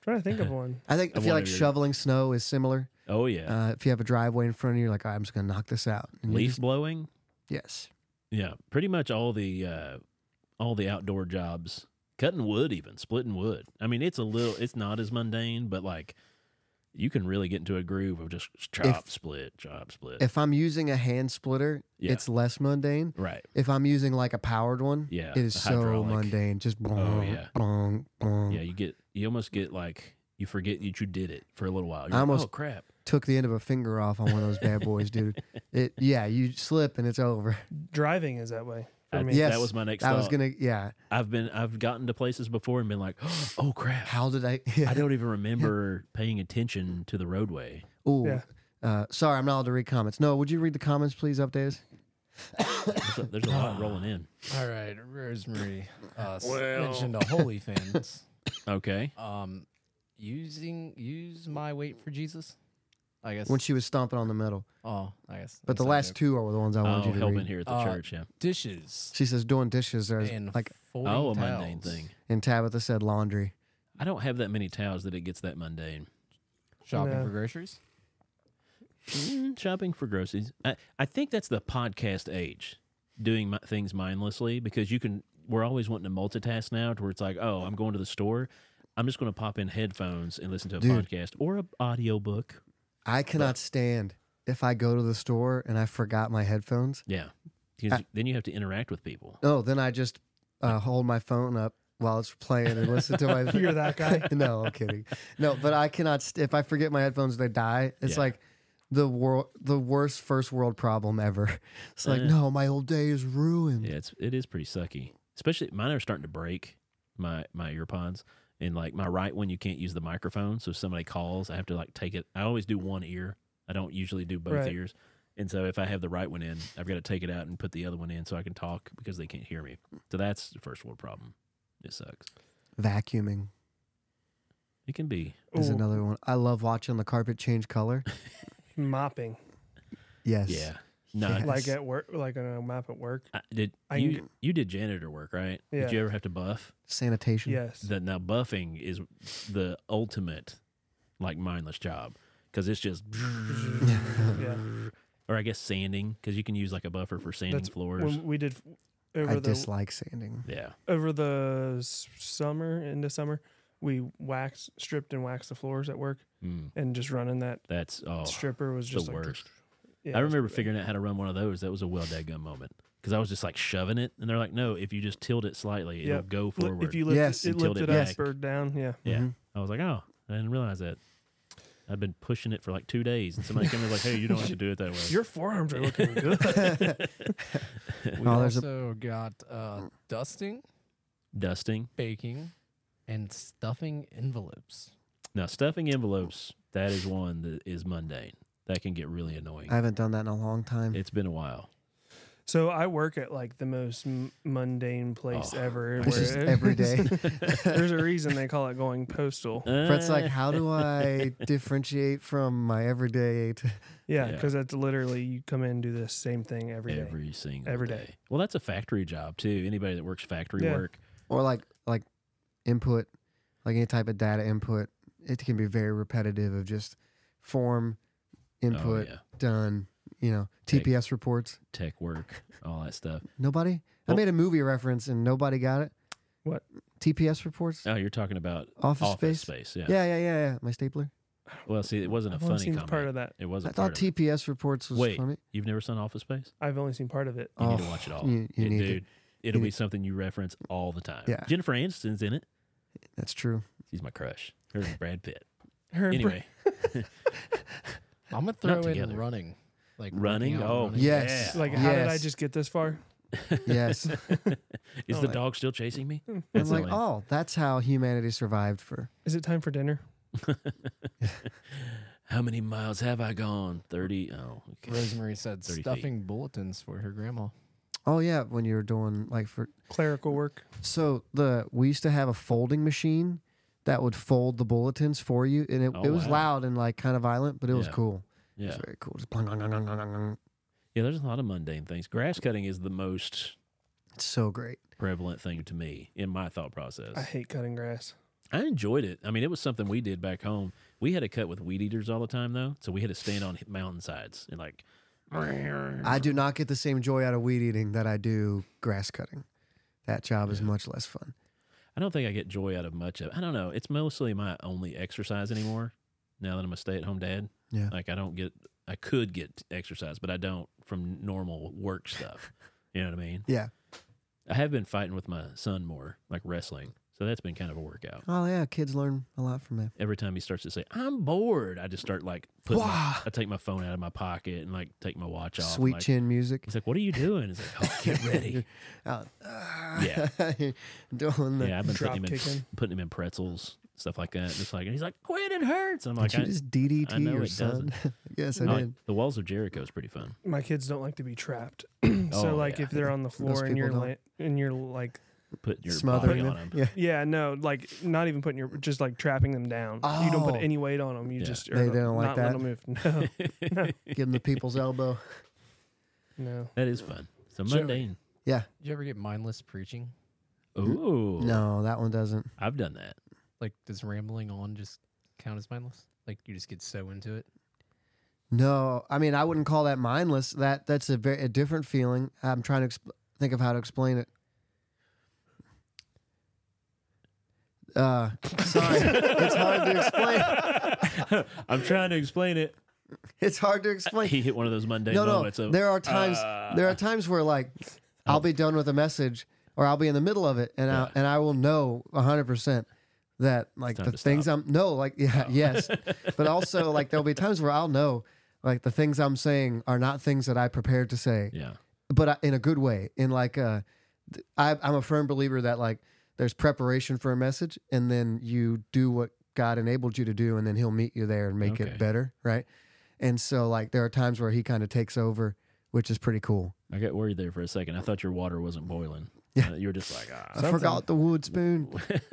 trying to think of one. I think I Of feel one like of your- shoveling snow is similar. Oh yeah. Uh, if you have a driveway in front of you, you're like, "All right, I'm just gonna knock this out. And you Leaf just- blowing. yes. Yeah, pretty much all the uh, all the outdoor jobs, cutting wood, even splitting wood. I mean, it's a little, it's not as mundane, but like you can really get into a groove of just chop, If- split, chop, split. If I'm using a hand splitter, Yeah. it's less mundane. right. If I'm using like a powered one, Yeah, it is a so hydraulic. mundane. Just Oh, yeah. bong, bong. Yeah, you get you almost get like you forget that you did it for a little while. You're I like, almost- oh crap. Took the end of a finger off on one of those bad boys, dude. It yeah, you slip and it's over. Driving is that way for I- me. Yes, that was my next. I was thought. gonna yeah. I've been I've gotten to places before and been like, oh crap. How did I? I don't even remember paying attention to the roadway. Ooh. Yeah. Uh, sorry, I'm not allowed to read comments. No, would you read the comments, please? Update us. There's a, there's a lot rolling in. All right, Rosemary uh, s- Well. mentioned a holy fans. Okay. Um, using use my weight for Jesus. I guess. When she was stomping on the metal, oh, I guess. but the that's that last joke. two are the ones I wanted Oh, you to helping read. here at the Uh, church. Yeah. dishes She says doing dishes. There's and like, folding Oh, a towels. mundane thing. and Tabitha said laundry. I don't have that many towels that it gets that mundane. Shopping No. for groceries. Mm, shopping for groceries. I, I think that's the podcast age, doing mi- things mindlessly, because you can. We're always wanting to multitask now, to where it's like, oh, I'm going to the store. I'm just going to pop in headphones and listen to a Dude. podcast or a audio book. I cannot stand if I go to the store and I forgot my headphones. Yeah, because I- then you have to interact with people. Oh, then I just uh, hold my phone up while it's playing and listen to my. You're that guy? No, I'm kidding. No, but I cannot. St- if I forget my headphones, they die. It's Yeah. like the world, the worst first world problem ever. It's like, Eh. no, my whole day is ruined. Yeah, it's it is pretty sucky. Especially mine are starting to break. My my earpods. And like my right one, you can't use the microphone. So if somebody calls, I have to like take it. I always do one ear. I don't usually do both Right. ears. And so if I have the right one in, I've got to take it out and put the other one in so I can talk because they can't hear me. So that's the first world problem. It sucks. Vacuuming It can be. is Ooh, another one. I love watching the carpet change color. mopping, Yes. Yeah. No, Yes. like at work, like on a map at work. I did I you can- you did janitor work, right? Did Yeah. you ever have to buff? Sanitation. Yes. That now buffing is the ultimate like mindless job because it's just Yeah. or I guess sanding because you can use like a buffer for sanding That's floors. When we did over I the dislike sanding. Yeah. over the s- summer into summer, we waxed, stripped and waxed the floors at work, Mm, and just running that that's oh stripper was the just like worst. Yeah, I it was remember pretty bad. figuring out how to run one of those. That was a well dadgum moment because I was just like shoving it, and they're like, "No, if you just tilt it slightly, it'll Yep. go Li- forward." If you lift Yes, it, it and tilt lifted it up back. or down. Yeah. yeah, Mhm. I was like, "Oh, I didn't realize that." I'd been pushing it for like two days, and somebody came and was like, "Hey, you don't have to do it that way." Your forearms are looking good. We Oh, there's a- also got uh, dusting, Dusting. baking, and stuffing envelopes. Now, stuffing envelopes, that is one that is mundane. That can get really annoying. I haven't done that in a long time. It's been a while. So I work at like the most m- mundane place Oh, ever. This where is it- every day. There's a reason they call it going postal. Brett's like, Uh, how do I differentiate from my everyday? To... Yeah, Yeah. because that's literally you come in and do the same thing every day. every single Every day. day. Well, that's a factory job too. Anybody that works factory Yeah. work, Or like like input, like any type of data input. It can be very repetitive of just form, input, oh, yeah. done. You know, T P S reports. Tech work, all that stuff. Nobody. I Well- made a movie reference and nobody got it. What? T P S reports. Oh, you're talking about Office, office space. space. Yeah. Yeah, yeah, yeah, yeah. My stapler. Well, see, it wasn't a I've only funny seen comment. part of that. It I wasn't. thought part of T it. P S reports was Wait, funny. you've never seen Office Space? I've only seen part of it. You need to Oh, watch it all. you- you It- need to. dude, it'll you be need- something you reference all the time. Yeah. Jennifer Aniston's in it. That's true. She's my crush. Her and Brad Pitt. Her and Bra- Anyway, I'm gonna throw in together. running, like Running? working out Oh, running. Yes. Yeah. like, how did I Yes. just get this far? Yes. is Oh, the my- dog still chasing me? I'm That's like, only- oh, that's how humanity survived for. Is it time for dinner? How many miles have I gone? thirty. Oh, okay. Rosemary said thirty feet. stuffing bulletins for her grandma. Oh yeah, when you were doing like for Clerical work. so the we used to have a folding machine that would fold the bulletins for you, and it, Oh, it was wow. loud and like kind of violent, but it was Yeah. cool. It Yeah. was very cool. Just blang, blang, blang, blang, blang, blang. Yeah, there's a lot of mundane things. Grass cutting is the most It's so great. prevalent thing to me in my thought process. I hate cutting grass. I enjoyed it. I mean, it was something we did back home. We had to cut with weed eaters all the time, though, so we had to stand on mountainsides and like. I do not get the same joy out of weed eating that I do grass cutting. That job is Yeah. much less fun. I don't think I get joy out of much of. I don't know. It's mostly my only exercise anymore. Now that I'm a stay-at-home dad, Yeah. like I don't get. I could get exercise, but I don't from normal work stuff. You know what I mean? Yeah. I have been fighting with my son more, like wrestling. So that's been kind of a workout. Oh yeah, kids learn a lot from that. Every time he starts to say, "I'm bored," I just start like putting. My, Wah! I take my phone out of my pocket and like take my watch off. and, Sweet like, chin music. He's like, "What are you doing?" He's like, "Oh, get ready." Uh, Yeah. Doing the. Yeah, I've been Drop putting him in kicking. putting him in pretzels, stuff like that. Just like, and he's like, "Quit, it hurts." I'm Did like, you I, just D D I T know your it son? yes, I I like- did. the Walls of Jericho is pretty fun. My kids don't like to be trapped. Oh, so like yeah. if they're on the floor and people you're don't. like and you're like Put your Smothering body them. on him. Yeah. yeah no like not even putting your just like trapping them down. You don't put Oh. any weight on them. You Yeah. just They or don't like not let that? them move. No, Give him the people's elbow. no. That is fun. So Sure. mundane. Yeah. Did you ever get mindless preaching? Ooh, No, that one doesn't. I've done that. Like, does rambling on just count as mindless? Like, you just get so into it? No, I mean I wouldn't call that mindless. That that's a very a different feeling. I'm trying to exp- think of how to explain it. Uh, sorry, it's hard to explain. I'm trying to explain it. It's hard to explain. He hit one of those mundane No, no. moments. Of, There are times. uh, there are times where like I'll be done with a message, or I'll be in the middle of it, and Yeah. I and I will know a hundred percent that like time the to things stop. I'm no like yeah yes, but also like there'll be times where I'll know like the things I'm saying are not things that I prepared to say, yeah. but I, in a good way. In like uh, th- I, I'm a firm believer that like there's preparation for a message, and then you do what God enabled you to do, and then He'll meet you there and make Okay. it better, right? And so like there are times where He kind of takes over, which is pretty cool. I got worried there for a second. I thought your water wasn't boiling. Yeah. Uh, you were just like, ah. I forgot the wood spoon.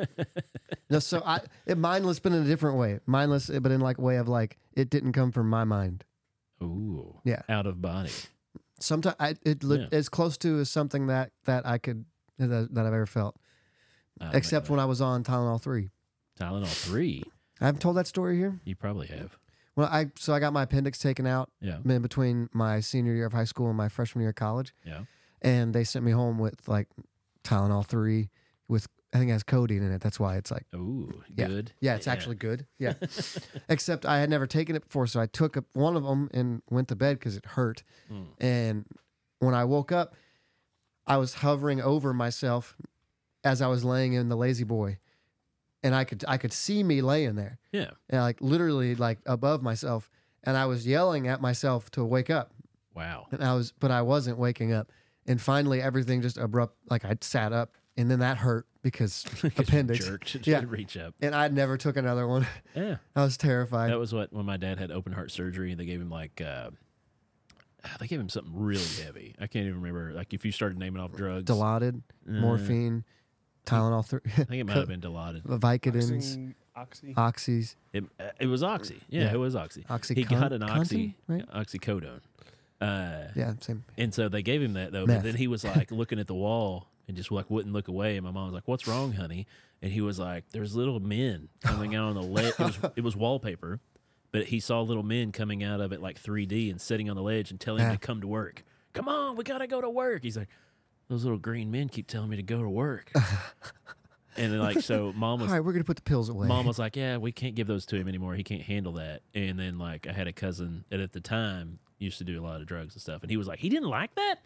no, so I it mindless, but in a different way. Mindless, but in like a way of like it didn't come from my mind. Ooh. Yeah. Out of body. Sometimes I, it look Yeah. as close to as something that that I could that, that I've ever felt. Uh, Except when I was on Tylenol three. Tylenol three. I haven't told that story here. You probably have. Well, I so I got my appendix taken out Yeah. in between my senior year of high school and my freshman year of college, Yeah. and they sent me home with like Tylenol three with I think it has codeine in it. That's why it's like Ooh. Yeah. Good. yeah, it's actually good. Yeah, except I had never taken it before, so I took a, one of them and went to bed because it hurt. Mm. And when I woke up, I was hovering over myself as I was laying in the lazy boy, and I could I could see me laying there. Yeah. And like literally like above myself, and I was yelling at myself to wake up, Wow. and I was but I wasn't waking up, and finally everything just abrupt like I sat up, and then that hurt because 'Cause you appendix, jerked Yeah. to reach up. and I never took another one. Yeah. I was terrified. That was what when my dad had open heart surgery. They gave him like uh, they gave him something really heavy. I can't even remember. Like if you started naming off drugs, Dilaudid, Uh, morphine, Tylenol three, I think it might have been Dilaudid. Vicodins, Oxy, Oxy. oxys. It, uh, it was Oxy. Yeah, Yeah. it was Oxy. Oxycon- He got an Oxy, Contin, right? oxycodone. Uh, Yeah, same. And so they gave him that though. Meth. But then he was like looking at the wall and just like wouldn't look away. And my mom was like, "What's wrong, honey?" And he was like, "There's little men coming out on the ledge." It was, it was wallpaper, but he saw little men coming out of it like three D and sitting on the ledge and telling him Yeah. to come to work. Come on, we gotta go to work. He's like, "Those little green men keep telling me to go to work." And then like so, mom All was right, we're gonna put the pills away. Mom was like, "Yeah, we can't give those to him anymore. He can't handle that." And then like I had a cousin that at the time used to do a lot of drugs and stuff, and he was like, "He didn't like that."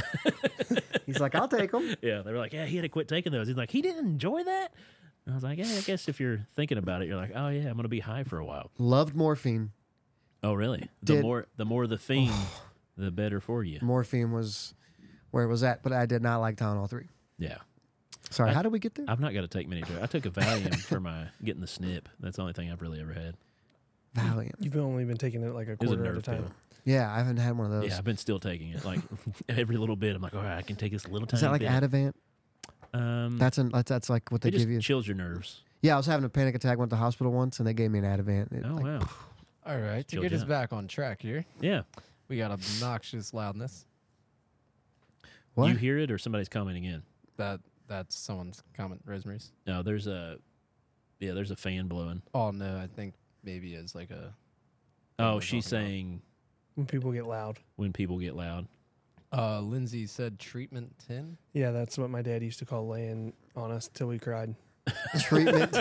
He's like, I'll take them. Yeah, they were like, "Yeah, he had to quit taking those." He's like, "He didn't enjoy that." And I was like, "Yeah, I guess if you're thinking about it, you're like, oh yeah, I'm gonna be high for a while." Loved morphine. Oh really? The Did- more the more the fiend, the better for you. Morphine was where it was at, but I did not like Tylenol three. Yeah, Sorry, I- how did we get there? I've not got to take many drugs. I took a Valium for my getting the snip. That's the only thing I've really ever had. Valium. You've only been taking it like a It was a quarter at a nerve time. pill. Yeah, I haven't had one of those. Yeah, I've been still taking it like every little bit. I'm like, all right, I can take this little tiny Is that like bit. Ativan? Um, That's an that's, that's like what they it just give you. chills your nerves. Yeah, I was having a panic attack. Went to the hospital once, and they gave me an Ativan. It, Oh like, wow, All right, to Chill get us out. back on track here, yeah. we got obnoxious loudness. What? You hear it or somebody's commenting in? That that's someone's comment, Rosemary's. No, there's a Yeah, there's a fan blowing. Oh no, I think maybe it's like a. Oh, we're she's talking about. saying When people get loud. when people get loud. Uh, Lindsay said treatment ten. Yeah, that's what my dad used to call laying on us till we cried. Treatment.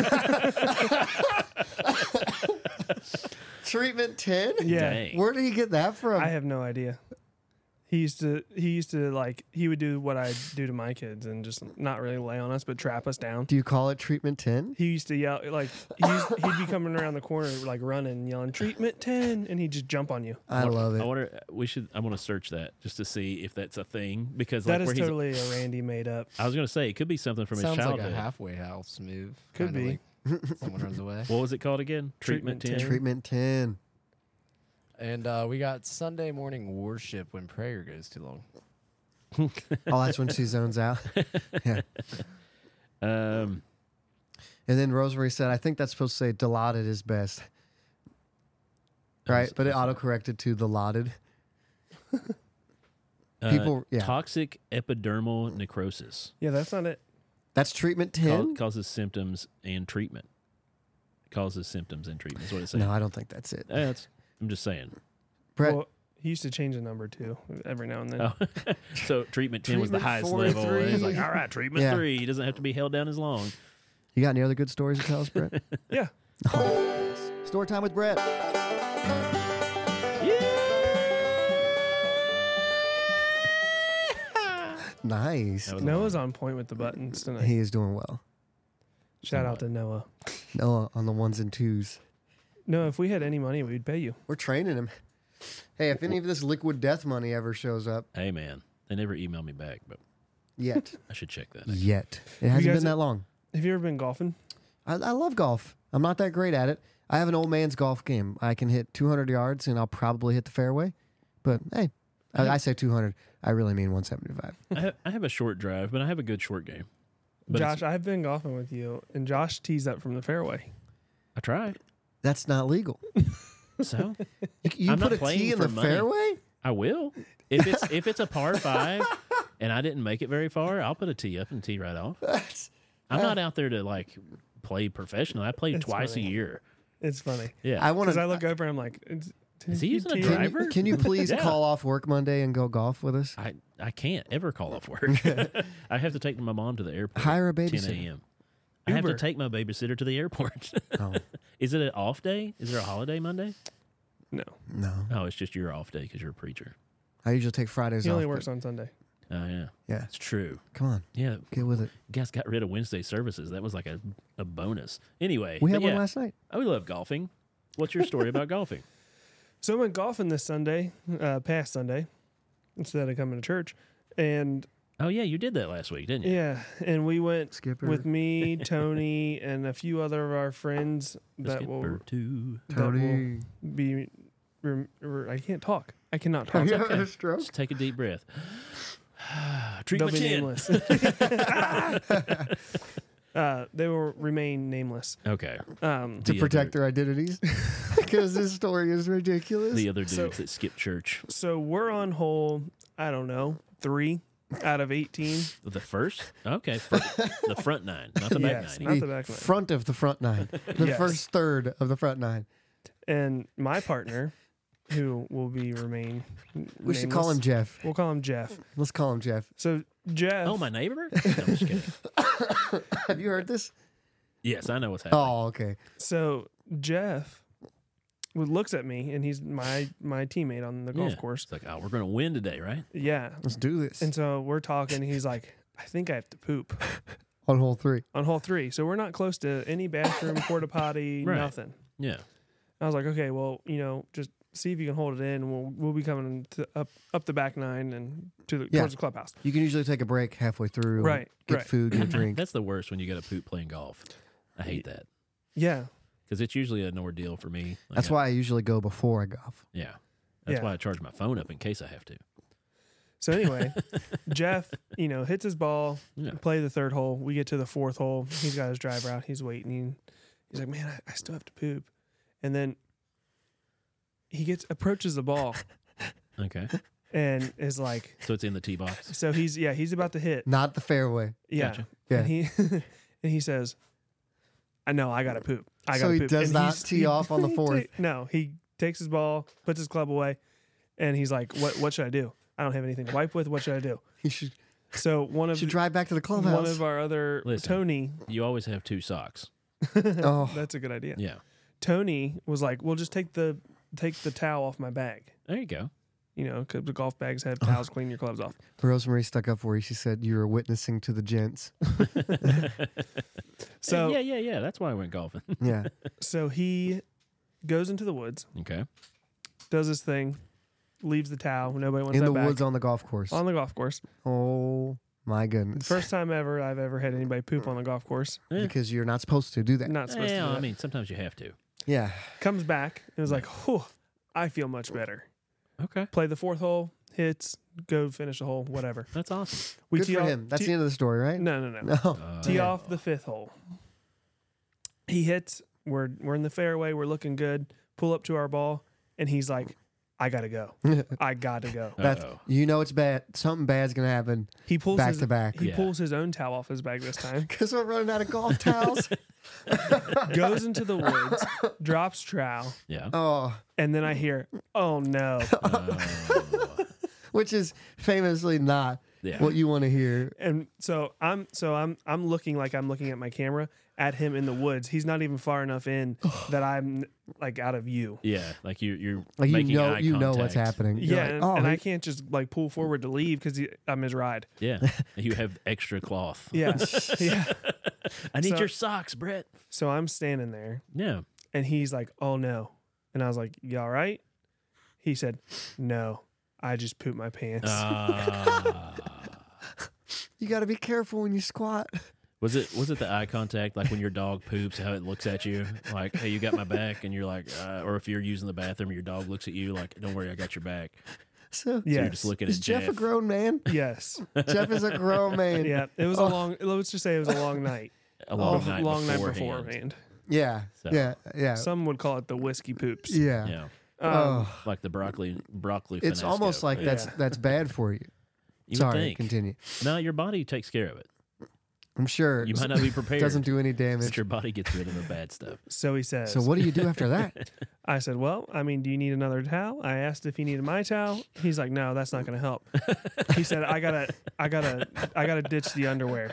Treatment ten. Yeah. Dang. Where did he get that from? I have no idea. He used to he used to like he would do what I do to my kids and just not really lay on us but trap us down. Do you call it treatment ten? He used to yell like he used, he'd be coming around the corner like running yelling treatment ten and he'd just jump on you. I love I it. wonder. We should. I want to search that just to see if that's a thing because That like is where he's. totally a Randy made up. I was gonna say it could be something from Sounds his like childhood. a halfway house move. Could kinda be. Like someone runs away. What was it called again? Treatment Treatment ten. Treatment ten. And uh, we got Sunday morning worship when prayer goes too long. Oh, that's when she zones out. Yeah. Um. And then Rosemary said, I think that's supposed to say dilaudid is best. Right? But it auto corrected to the lauded. uh, People- yeah. Toxic epidermal necrosis Yeah, that's not it. That's treatment Cau- ten? causes symptoms and treatment. Causes symptoms and treatment. Is what it says. No, I don't think that's it. Eh, that's. I'm just saying. Brett, Well, he used to change the number too every now and then. Oh, so treatment ten was the Treatment highest four, level. And he's like, three. all right, treatment Yeah. three. He doesn't have to be held down as long. you got any other good stories to tell us, Brett? Yeah. Story time with Brett. Nice. That was Noah's on point with the buttons tonight. He is doing well. Shout out to Noah. Noah on the ones and twos. Noah, if we had any money, we'd pay you. We're training him. Hey, if any of this liquid death money ever shows up, Hey man, they never emailed me back, but yet, I should check that. yet, it hasn't guys- been that long. Have you ever been golfing? I, I love golf. I'm not that great at it. I have an old man's golf game. I can hit two hundred yards and I'll probably hit the fairway. But hey, I, I say two hundred. I really mean one seventy-five. I have, I have a short drive, but I have a good short game. But Josh, it's- I've been golfing with you, and Josh tees up from the fairway. I try. That's not legal. So You, you I'm put not a playing tee in for the money. fairway? I will. If it's if it's a par five and I didn't make it very far, I'll put a tee up and tee right off. That's- I'm not out there to like play professional. I play It's twice funny. a year. It's funny Yeah. I want because I to. look over and I'm like, "Is Is he using a tee- driver? Can you, can you please Yeah. call off work Monday and go golf with us? I, I can't ever call off work. I have to take my mom to the airport. Hire a ten babysitter. a.m. I have to Uber. take my babysitter to the airport. Oh, Is it an off day? Is there a holiday Monday? No, no. Oh, it's just your off day because you're a preacher. I usually take Fridays he off. only but- works on Sunday. Oh, yeah. Yeah. It's true. Come on. Yeah. Get with it. You guys got rid of Wednesday services. That was like a, a bonus. Anyway. We but had yeah, one last night. I love golfing. What's your story about golfing? So I went golfing this Sunday, uh, past Sunday, instead of coming to church, and Oh, yeah. You did that last week, didn't you? yeah, and we went Skipper. with me, Tony, and a few other of our friends The that will skipper too. that will Tony. be. Rem, re- I can't talk. I cannot talk. Have you okay. had a stroke? Just take a deep breath. They'll Treatment be ten. nameless. uh, they will remain nameless. Okay. Um, To The protect other- their identities? Because this story is ridiculous. The other dudes So- that skip church. so we're on hole, I don't know, three out of eighteen. The first? Okay. Fr- the front nine, not the back Yes, nine. not the the back nine. front of the front nine. The Yes. first third of the front nine. And my partner, who will be remain. We should call him nameless- Jeff. We'll call him Jeff. Let's call him Jeff. So Jeff. Oh, my neighbor? No, I'm just kidding. Have you heard this? Yes, I know what's happening. Oh, okay. So Jeff looks at me, and he's my my teammate on the golf Yeah. course. It's like, oh, we're going to win today, right? Yeah. Let's do this. And so we're talking. He's like, I think I have to poop On hole three. on hole three. So we're not close to any bathroom, porta potty, Right. nothing. Yeah. I was like, okay, well, you know, just see if you can hold it in. And we'll we'll be coming to up up the back nine and to the Yeah. towards the clubhouse. You can usually take a break halfway through. and Right, Get right. food, get a drink. That's the worst when you got to poop playing golf. I hate that Yeah. because it's usually an ordeal for me. Like That's I- why I usually go before I golf. Yeah. That's Yeah. why I charge my phone up in case I have to. So anyway, Jeff, you know, hits his ball, Yeah. play the third hole. We get to the fourth hole. He's got his driver out. He's waiting. He's like, man, I, I still have to poop. And then he gets approaches the ball Okay. and is like, So it's in the tee box. so he's yeah, he's about to hit. Not the fairway. Yeah. Gotcha. Yeah. And he and he says, I know I gotta poop. I So gotta he poop. does And not he's- tee he- off on the he fourth. ta- no, he takes his ball, puts his club away, and he's like, "What? What should I do? I don't have anything to wipe with. What should I do?" You should, So one of should drive back to the clubhouse. one of our other Listen. Tony. You always have two socks. oh, That's a good idea. Yeah. Tony was like, "Well, just take the take the towel off my bag." There you go. You know, because the golf bags have towels. Clean your clubs off. Rosemary stuck up for you. She said you were witnessing to the gents. So yeah, yeah, yeah. That's why I went golfing. Yeah. so he goes into the woods, okay. does his thing, leaves the towel. Nobody wants In that the back. woods on the golf course. on the golf course. Oh my goodness. First time ever I've ever had anybody poop on the golf course. Eh. Because you're not supposed to do that. Not supposed Yeah, to do I that. mean, sometimes you have to. Yeah. Comes back and was like, "Whew, I feel much better." Okay. Play the fourth hole, hits, go finish the hole, whatever. That's awesome. We Good tee for off- him. That's tee- the end of the story, right? No, no, no. No. Uh, Tee off the fifth hole. He hits. We're we're in the fairway. We're looking good. Pull up to our ball, and he's like, "I gotta go. I gotta go." That's Uh-oh. you know it's bad. Something bad's gonna happen He pulls back his, to back. He Yeah. pulls his own towel off his bag this time. Because we're running out of golf towels. Goes into the woods, drops trowel, Yeah. Oh, and then I hear, "Oh no!" Oh. which is famously not Yeah. what you want to hear. And so I'm so I'm I'm looking like I'm looking at my camera at him in the woods. He's not even far enough in that I'm like out of view. Yeah. Like you, you're Like you making know, eye you know what's contact. happening. You're Yeah, like, and, oh, and he- I can't just like pull forward to leave because I'm his ride. Yeah. You have extra cloth. Yeah, yeah. I need So- your socks, Brett. So I'm standing there, Yeah. and he's like, "Oh no," and I was like, "You all right?" He said, "No, I just pooped my pants." Ah. you got to be careful when you squat. Was it was it the eye contact, like when your dog poops, how it looks at you, like, "Hey, you got my back," and you're like, uh, or if you're using the bathroom, your dog looks at you like, "Don't worry, I got your back." So, So you're Yes. just looking is at Jeff, Jeff. a grown man? Yes. Jeff is a grown man. Yeah. It was Oh. a long. Let's just say it was a long night. a long Oh, night long night beforehand. beforehand. Yeah. So- Yeah. Yeah. Some would call it the whiskey poops. yeah. Yeah, Um, oh, like the broccoli broccoli. it's finasco. almost like Yeah. that's Yeah. that's bad for you. You would Sorry, think. continue. No, your body takes care of it. I'm sure You it might not be prepared. doesn't do any but damage. your body gets rid of the bad stuff. So he says. So what do you do after that? I said, "Well, I mean, do you need another towel?" I asked if he needed my towel. He's like, "No, that's not going to help." He said, "I gotta, I gotta, I gotta ditch the underwear."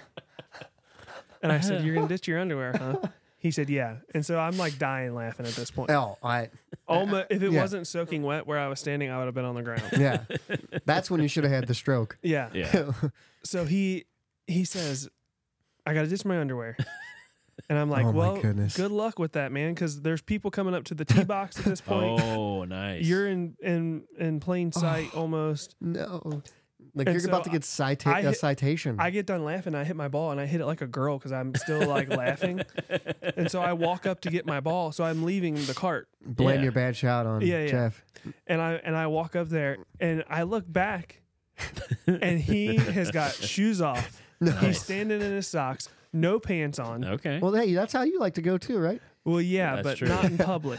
And I said, "You're gonna ditch your underwear, huh?" He said, "Yeah." And so I'm like dying laughing at this point. Oh, I Almost, if it Yeah. wasn't soaking wet where I was standing, I would have been on the ground. yeah. That's when you should have had the stroke. Yeah. Yeah. So he he says, "I gotta ditch my underwear." And I'm like, Oh, my "Well, goodness. good luck with that, man, because there's people coming up to the tee box at this point. Oh, nice. You're in in in plain sight almost." No. Like And you're so about to get cita- I a hit- citation. I get done laughing. I hit my ball and I hit it like a girl because I'm still like laughing. And so I walk up to get my ball. So I'm leaving the cart Blame Yeah. your bad shot on Yeah, yeah. Jeff. and I and I walk up there and I look back and he has got shoes off. No. He's standing in his socks, no pants on. okay. Well, hey, that's how you like to go too, right? Well, yeah, That's but true. not in public.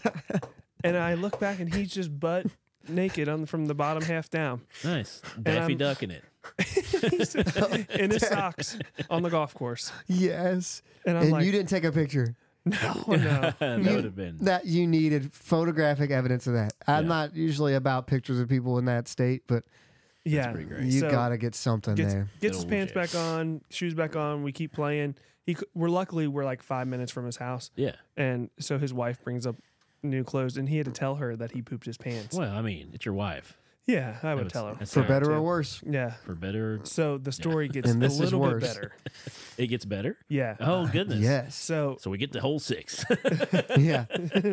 And I look back and he's just butt naked on from the bottom half down. Nice. Daffy I'm- ducking it. He's in his socks on the golf course. Yes. And I'm and like, you didn't take a picture. no, no. that You- would have been. That you needed photographic evidence of that. I'm Yeah. not usually about pictures of people in that state, but Yeah. pretty great. you So- gotta get something Gets, there. gets his Old pants Jeff. back on, shoes back on. We keep playing. He, c- we're luckily we're like five minutes from his house, Yeah. and so his wife brings up new clothes, and he had to tell her that he pooped his pants. Well, I mean, it's your wife. Yeah, I would That's- tell her that's For all right, better too. or worse. Yeah. For better, So the story gets And a this is little bit worse. better. it gets better. Yeah. Oh goodness. Yes. So So we get to hole six. Yeah.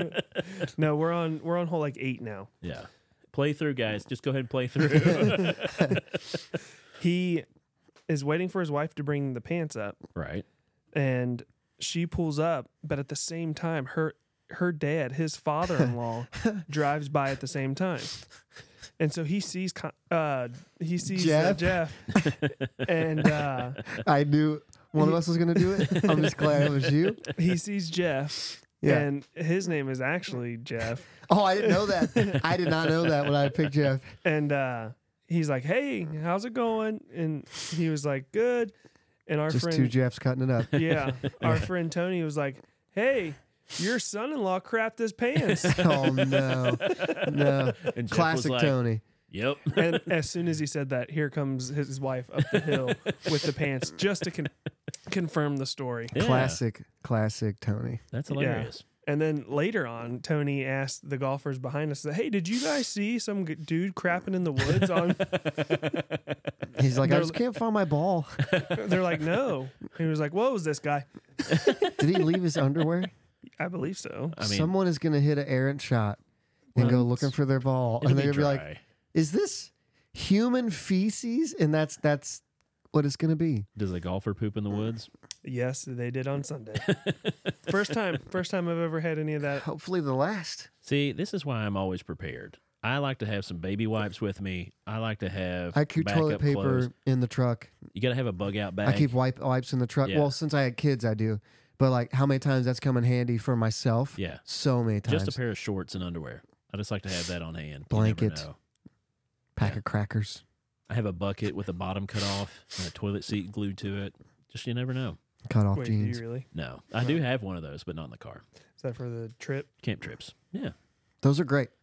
no, we're on we're on hole like eight now. yeah. Play through, guys. Just go ahead and play through. He is waiting for his wife to bring the pants up, right. and she pulls up, but at the same time, her her dad, his father-in-law, drives by at the same time, and so he sees co- uh, he sees uh, Jeff, and uh, I knew one of us was gonna do it. I'm just glad it was you. he sees Jeff, Yeah. and his name is actually Jeff, Oh, I didn't know that. I did not know that when I picked Jeff. and uh, he's like, "Hey, how's it going?" And he was like, "Good," and our Just friend two Jeffs cutting it up. Yeah. Our friend Tony was like, hey, your son-in-law crapped his pants. Oh no, no, And Jeff was classic like, Tony. Yep. And as soon as he said that, here comes his wife up the hill with the pants just to con- confirm the story. Yeah, Classic, classic Tony. That's hilarious. And then later on, Tony asked the golfers behind us, "Hey, did you guys see some g- dude crapping in the woods?" On, He's like, I They're- just can't find my ball. they're like, "No." He was like, "What was this guy?" Did he leave his underwear? I believe so. I mean, Someone is going to hit an errant shot and go looking for their ball, it'll and they're be going to be dry. like, "Is this human feces?" And that's that's what it's going to be. Does a golfer poop in the woods? Yes, they did on Sunday. First time, first time I've ever had any of that. Hopefully, the last. See, this is why I'm always prepared. I like to have some baby wipes with me. I like to have I keep toilet backup paper clothes. in the truck. You got to have a bug out bag. I keep wipe wipes in the truck. Yeah. Well, since I had kids, I do. But like, how many times that's come in handy for myself? Yeah. So many times. Just a pair of shorts and underwear. I just like to have that on hand. You never Blanket. know. Pack Yeah. of crackers. I have a bucket with the bottom cut off and a toilet seat glued to it. Just you never know. Cut off Wait, do jeans. you really? No, I do have one of those, but not in the car. Is that for the trip? Camp trips. Yeah, Those are great.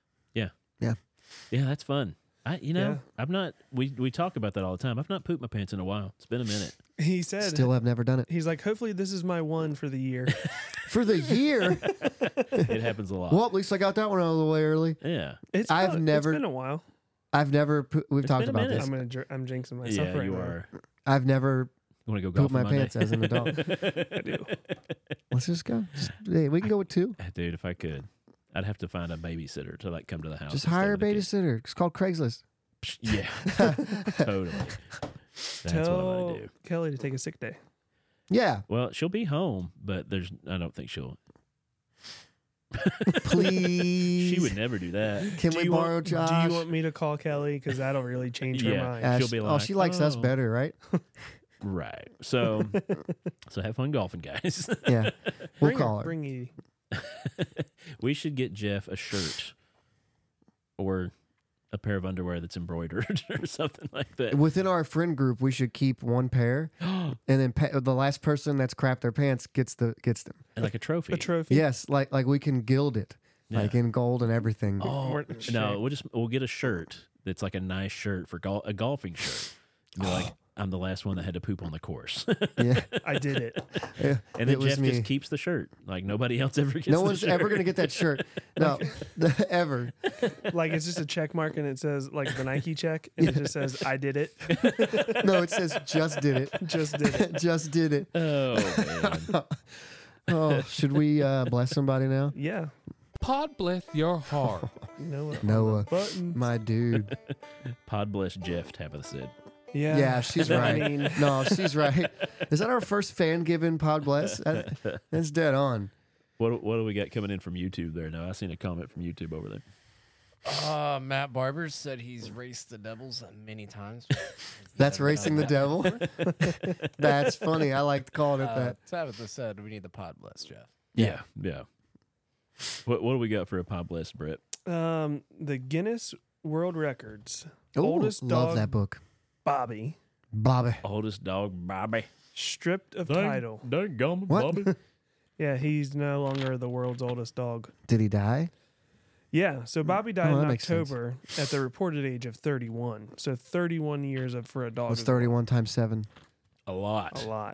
yeah, that's fun. I, you know, Yeah. I've not. We we talk about that all the time. I've not pooped my pants in a while. It's been a minute. He said, Still have never done it. he's like, hopefully this is my one for the year. For the year. It happens a lot. Well, at least I got that one out of the way early. Yeah, It's I've fun. never- It's been a while. I've never. po- We've It's talked been a about minute. this. I'm gonna, jer- I'm jinxing myself yeah, right you now. are. I've never You want to go golf pooped my on Monday? pants as an adult. I do. Let's just go. Just, hey, we can go with two. Dude, if I could, I'd have to find a babysitter to like come to the house. Just and stay hire a with the kids. babysitter. It's called Craigslist. Yeah, totally. That's what I'm Tell gonna do. Kelly to take a sick day. Yeah, Well, she'll be home, but there's. I don't think she'll. please. She would never do that. Can do we you borrow want, Josh? Do you want me to call Kelly? Because that'll really change her Yeah. mind. Uh, she'll she- be oh, like, she likes us "Oh." better, right? Right. So, so have fun golfing, guys. Yeah, we'll bring call her. her. Bring Edie. We should get Jeff a shirt or a pair of underwear that's embroidered or something like that. Within our friend group, we should keep one pair, and then pa- the last person that's crapped their pants gets the gets them. And like a trophy. A trophy. Yes, like like we can gild it, like Yeah. in gold and everything. Oh We're- no, shit. we'll just we'll get a shirt that's like a nice shirt for gol- a golfing shirt. And be like, I'm the last one that had to poop on the course, Yeah, I did it. yeah. and then it was Jeff me. just keeps the shirt. Like nobody else ever gets. No the one's shirt. ever gonna get that shirt. No, ever. Like it's just a check mark and it says like the Nike check and it just says I did it. No, it says just did it. Just did it. Just did it. Oh man, Oh, should we uh, bless somebody now? Yeah. Pod bless your heart. Noah. Noah, Button. my dude. pod bless Jeff. Tabitha said. Yeah. Yeah, she's I right. mean, No, she's right. Is that our first fan given pod bless? That- That's dead on. What what do we got coming in from YouTube there? No, I seen a comment from YouTube over there. Uh, Matt Barber said he's raced the Devils many times. That's Never racing the done that devil. before. That's funny. I like calling it Uh, that. Tabitha said we need the pod bless, Jeff. Yeah, yeah. What what do we got for a pod bless, Brett? um, the Guinness World Records. Ooh, oldest love dog- that book. Bobby Bobby. Oldest dog, Bobby. stripped of title. Dang gum, What? Bobby. Yeah, he's no longer the world's oldest dog. Did he die? Yeah, so Bobby died Oh, that in makes sense. October at the reported age of thirty-one. So thirty-one years of for a dog. What's is a lot. thirty-one times seven? A lot. A lot.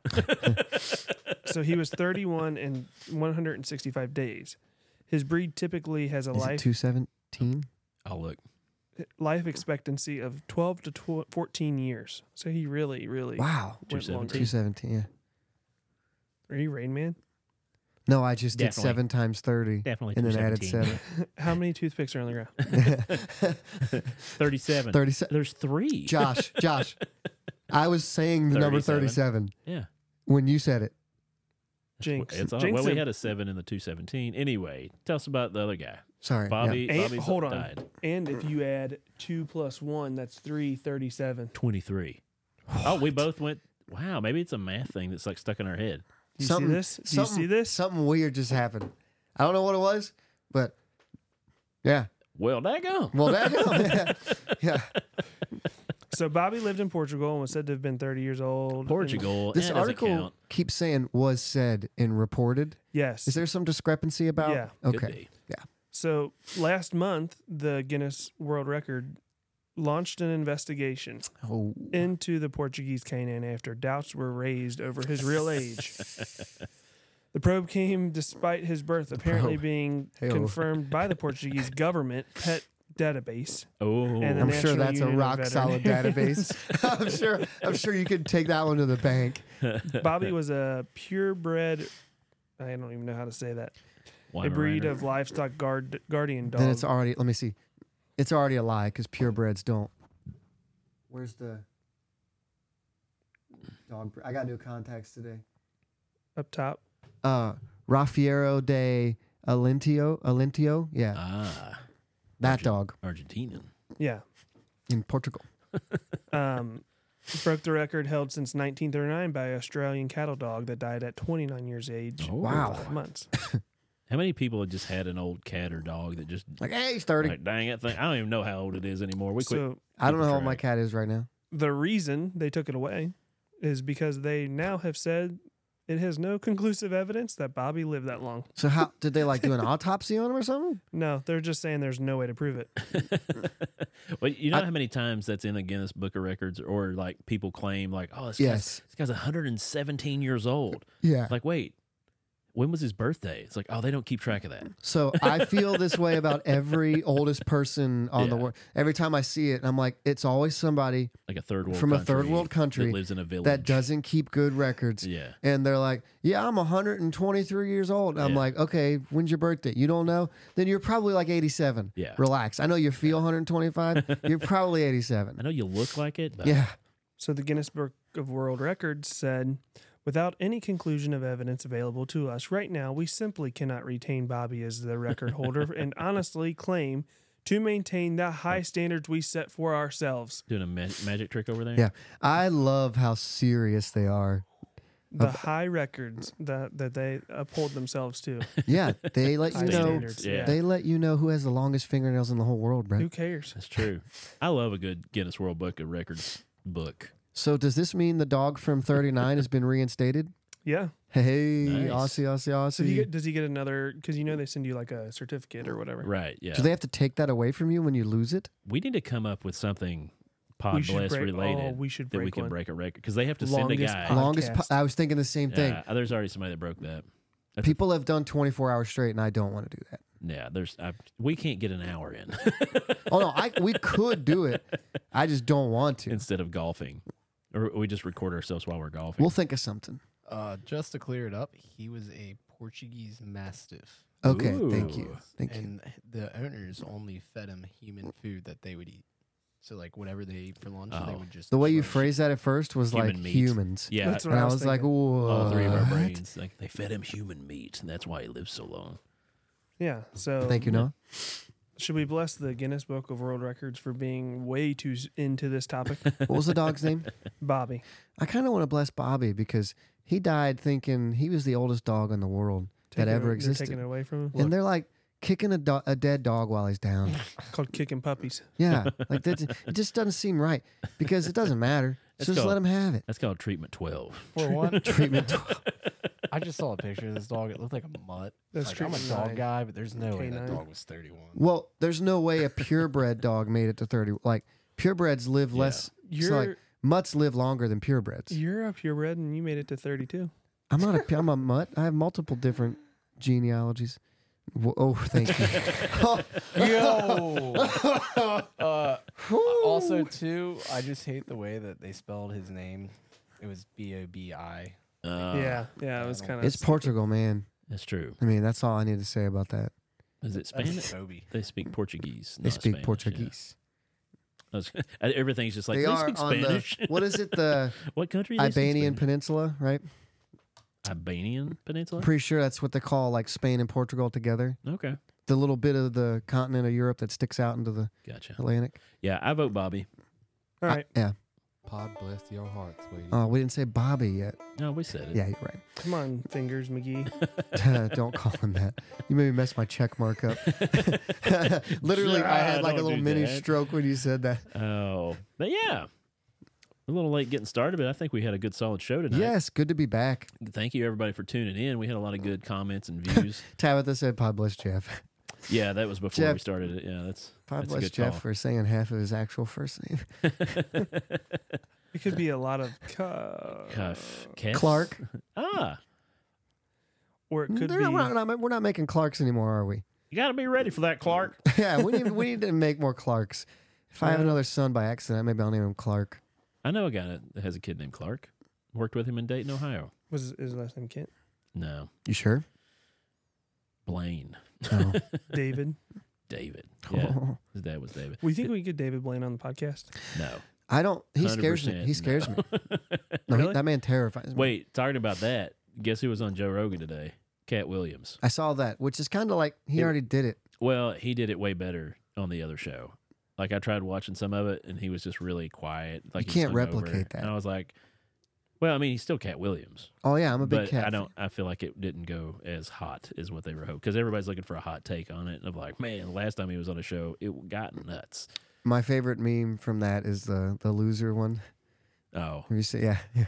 So he was thirty-one in one hundred sixty-five days. His breed typically has a Is it life two seventeen? I'll look. life expectancy of twelve to tw- fourteen years. So he really, really Wow. went longer. two seventeen, yeah. Are you Rain Man? No, I just did Definitely. seven times thirty Definitely and then added two seven. How many toothpicks are on the ground? thirty-seven. thirty-seven. There's three. Josh, Josh. I was saying the number thirty-seven. thirty-seven Yeah. when you said it. Jinx. It's all, Jinx well, we him. had a seven in the two seventeen. Anyway, tell us about the other guy. Sorry. Bobby. And- Bobby's hold on. died. And if you add two plus one, that's three thirty-seven. twenty-three. Oh, we both went. Wow, maybe it's a math thing that's like stuck in our head. Do you Something- see this? Do you something- see this? Something weird just happened. I don't know what it was, but yeah. Well, daggone. Well, that yeah. yeah. So Bobby lived in Portugal and was said to have been thirty years old. and- Portugal. This eh, doesn't article count. keeps saying was said and reported. yes. Is there some discrepancy about? Yeah. Could Okay. be. So last month, the Guinness World Record launched an investigation Oh. into the Portuguese canine after doubts were raised over his real age. The probe came despite his birth apparently probe. being Hey-o. confirmed by the Portuguese government pet database. Oh, And the I'm sure National that's a Union of rock solid database. Veterinarians. I'm sure. I'm sure you could take that one to the bank. Bobby was a purebred, I don't even know how to say that, a breed Weimaraner. of livestock guard, guardian dog. Then it's already. Let me see. It's already a lie because purebreds don't. Where's the dog? bre- I got new contacts today. up top. Uh, Raffiero de Alentio. Alentio. Yeah, Ah, that Argent- dog Argentinian. Yeah. in Portugal. Um, broke the record held since nineteen thirty-nine by an Australian cattle dog that died at twenty-nine years age. Oh. Wow. Five months. How many people have just had an old cat or dog that just Like, hey, he's thirty. like, dang it thing? I don't even know how old it is anymore. We quit. So I don't know how keeping old my track. cat is right now. the reason they took it away is because they now have said it has no conclusive evidence that Bobby lived that long. So how did they like do an autopsy on him or something? No, they're just saying there's no way to prove it. Well, you know I- how many times that's in the Guinness Book of Records, or like people claim like, oh, this Yes. guy's, this guy's one hundred seventeen years old. Yeah. Like, wait, when was his birthday? It's like, oh, they don't keep track of that. So I feel this way about every oldest person on the Yeah. world. Every time I see it, I'm like, it's always somebody Like a third world from a country third world country that lives in a village that doesn't keep good records. Yeah, And they're like, yeah, I'm one hundred twenty-three years old. I'm Yeah. like, okay, when's your birthday? You don't know? Then you're probably like eighty-seven. Yeah. Relax. I know you feel one hundred twenty-five. You're probably I eighty-seven. know you look like it, but Yeah. So the Guinness Book of World Records said, without any conclusion of evidence available to us right now, we simply cannot retain Bobby as the record holder and honestly claim to maintain the high standards we set for ourselves. doing a ma- magic trick over there. Yeah. I love how serious they are. The high records that, that they uphold themselves to. Yeah. They let you High know. standards. Yeah. They let you know who has the longest fingernails in the whole world, Brett. Who cares? That's true. I love a good Guinness World Book of Records book. So does this mean the dog from thirty-nine has been reinstated? Yeah. Hey, Nice. Aussie, Aussie, Aussie. So do you get, does he get another? Because you know they send you like a certificate or whatever. Right. Yeah. Do they have to take that away from you when you lose it? we need to come up with something We Pod should Bless break- related oh, we should that we break can one. break a record because they have to send a Longest guy. pod- Longest. Po- Podcast. I was thinking the same thing. Yeah, there's already somebody that broke that. That's People have done twenty-four hours straight, and I don't want to do that. Yeah, there's I, we can't get an hour in Oh no, I we could do it. I just don't want to. instead of golfing, or we just record ourselves while we're golfing. We'll think of something. Uh, just to clear it up, he was a Portuguese Mastiff. Okay, Ooh. thank you, thank you. And the owners only fed him human food that they would eat. So, like, whatever they ate for lunch, they Oh. would just. The way you crush. phrased that at first was Human like meat. humans, yeah, That's what and I I was was like, thinking. "What?" all three of our brains like they fed him human meat, and that's why he lives so long. Yeah. So Thank you, Noah. should we bless the Guinness Book of World Records for being way too s- into this topic? What was the dog's name? Bobby. I kind of want to bless Bobby because he died thinking he was the oldest dog in the world Taking that it- ever they're existed, Taking it away from him. and they're like kicking a, do- a dead dog while he's down. Called kicking puppies. Yeah, like that's, it just doesn't seem right because it doesn't matter. That's Just called- let him have it. That's called treatment twelve. For one, Treatment. I just saw a picture of this dog. It looked like a mutt. That's like, I'm a treatment dog nine. guy, but there's no way that Canine. dog was thirty-one. Well, there's no way a purebred dog made it to thirty. Like purebreds live Yeah. less. You're So like mutts live longer than purebreds. you're a purebred and you made it to thirty-two. I'm not a. pu- I'm a mutt. I have multiple different genealogies. Wh- Oh, thank you. Yo. uh, also, too, I just hate the way that they spelled his name. It was B O B I. Uh, yeah, yeah, it was I kind don't- of. It's Portugal, man. that's true. I mean, that's all I need to say about that. Is it That's Spanish? Toby. They speak Portuguese. They not speak Spanish, yeah. Portuguese. I was- Everything's just like they they, are speak on Spanish. the. What is it? The What country? They speak Iberian Spanish? Peninsula, right? Iberian Peninsula. Pretty sure that's what they call like Spain and Portugal together. Okay, The little bit of the continent of Europe that sticks out into the gotcha. Atlantic. Yeah, I vote Bobby. All right, Yeah. Pod bless your heart, sweetie. Oh, we didn't say Bobby yet. No, we said it. Yeah, you're right. come on, fingers, McGee. Don't call him that. You made me mess my check mark up. Literally, I had Ah, like a don't little do mini that. stroke when you said that. Oh, but yeah, A little late getting started, but I think we had a good solid show tonight. Yes, good to be back. Thank you, everybody, for tuning in. We had a lot of good comments and views. Tabitha said, "God bless Jeff." Yeah, that was before Jeff- we started it. Yeah, that's, God that's a bless good Jeff call. for saying half of his actual first name. It could be a lot of cu- Cuff. Kef? Clark. Ah, or it could They're be. not- we're, not, we're not making Clarks anymore, are we? you got to be ready for that, Clark. Yeah, we need we need to make more Clarks. If I have Yeah. another son by accident, maybe I'll name him Clark. I know a guy that has a kid named Clark. Worked with him in Dayton, Ohio. Was his, his last name Kent? No, You sure? Blaine. Oh. David. David. Yeah, his dad was David. We think we get David Blaine on the podcast. No. I don't. He scares me. one hundred percent He scares no. me. No, he- Really? that man terrifies me. Wait, talking about that, guess who was on Joe Rogan today? Cat Williams. I saw that, which is kind of like he It- already did it. Well, he did it way better on the other show. Like I tried watching some of it, and he was just really quiet. Like You he was can't hungover. replicate that. And I was like, well, I mean, he's still Cat Williams, Oh yeah, I'm a big but cat. I don't. I feel like it didn't go as hot as what they were hoping because everybody's looking for a hot take on it. And I'm like, man, the last time he was on a show, it got nuts. My favorite meme from that is the the loser one. Oh, Have you see? Yeah, yeah.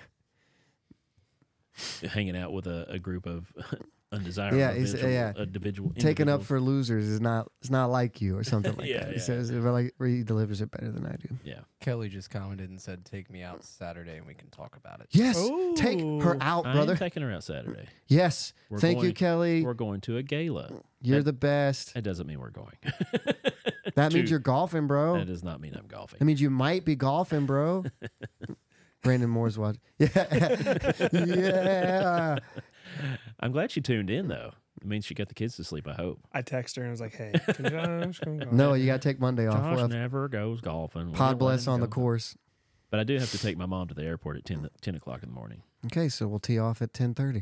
hanging out with a, a group of undesirable, Yeah, he's- individual, yeah. individual, Taken up individuals. for losers is not is not like you or something like Yeah, that. He yeah. says it like he delivers it better than I do. Yeah, Kelly just commented and said, "Take me out Saturday and we can talk about it." Yes, take her Ooh. out, I brother. am taking her out Saturday. Yes, We're thank you, going- Kelly. We're going to a gala. You're that- the best. That doesn't mean we're going. That means Two. you're golfing, bro. That does not mean I'm golfing. That means you might be golfing, bro. Brandon Moore's watch. Yeah, yeah. I'm glad she tuned in though. It means she got the kids to sleep. I hope. I texted her and was like, "Hey, can Josh come golf?" No, you gotta take Monday off. Josh We'll have never goes golfing. We're Pod letting bless him on the go. course. But I do have to take my mom to the airport at ten, ten o'clock in the morning. Okay, so we'll tee off at ten thirty.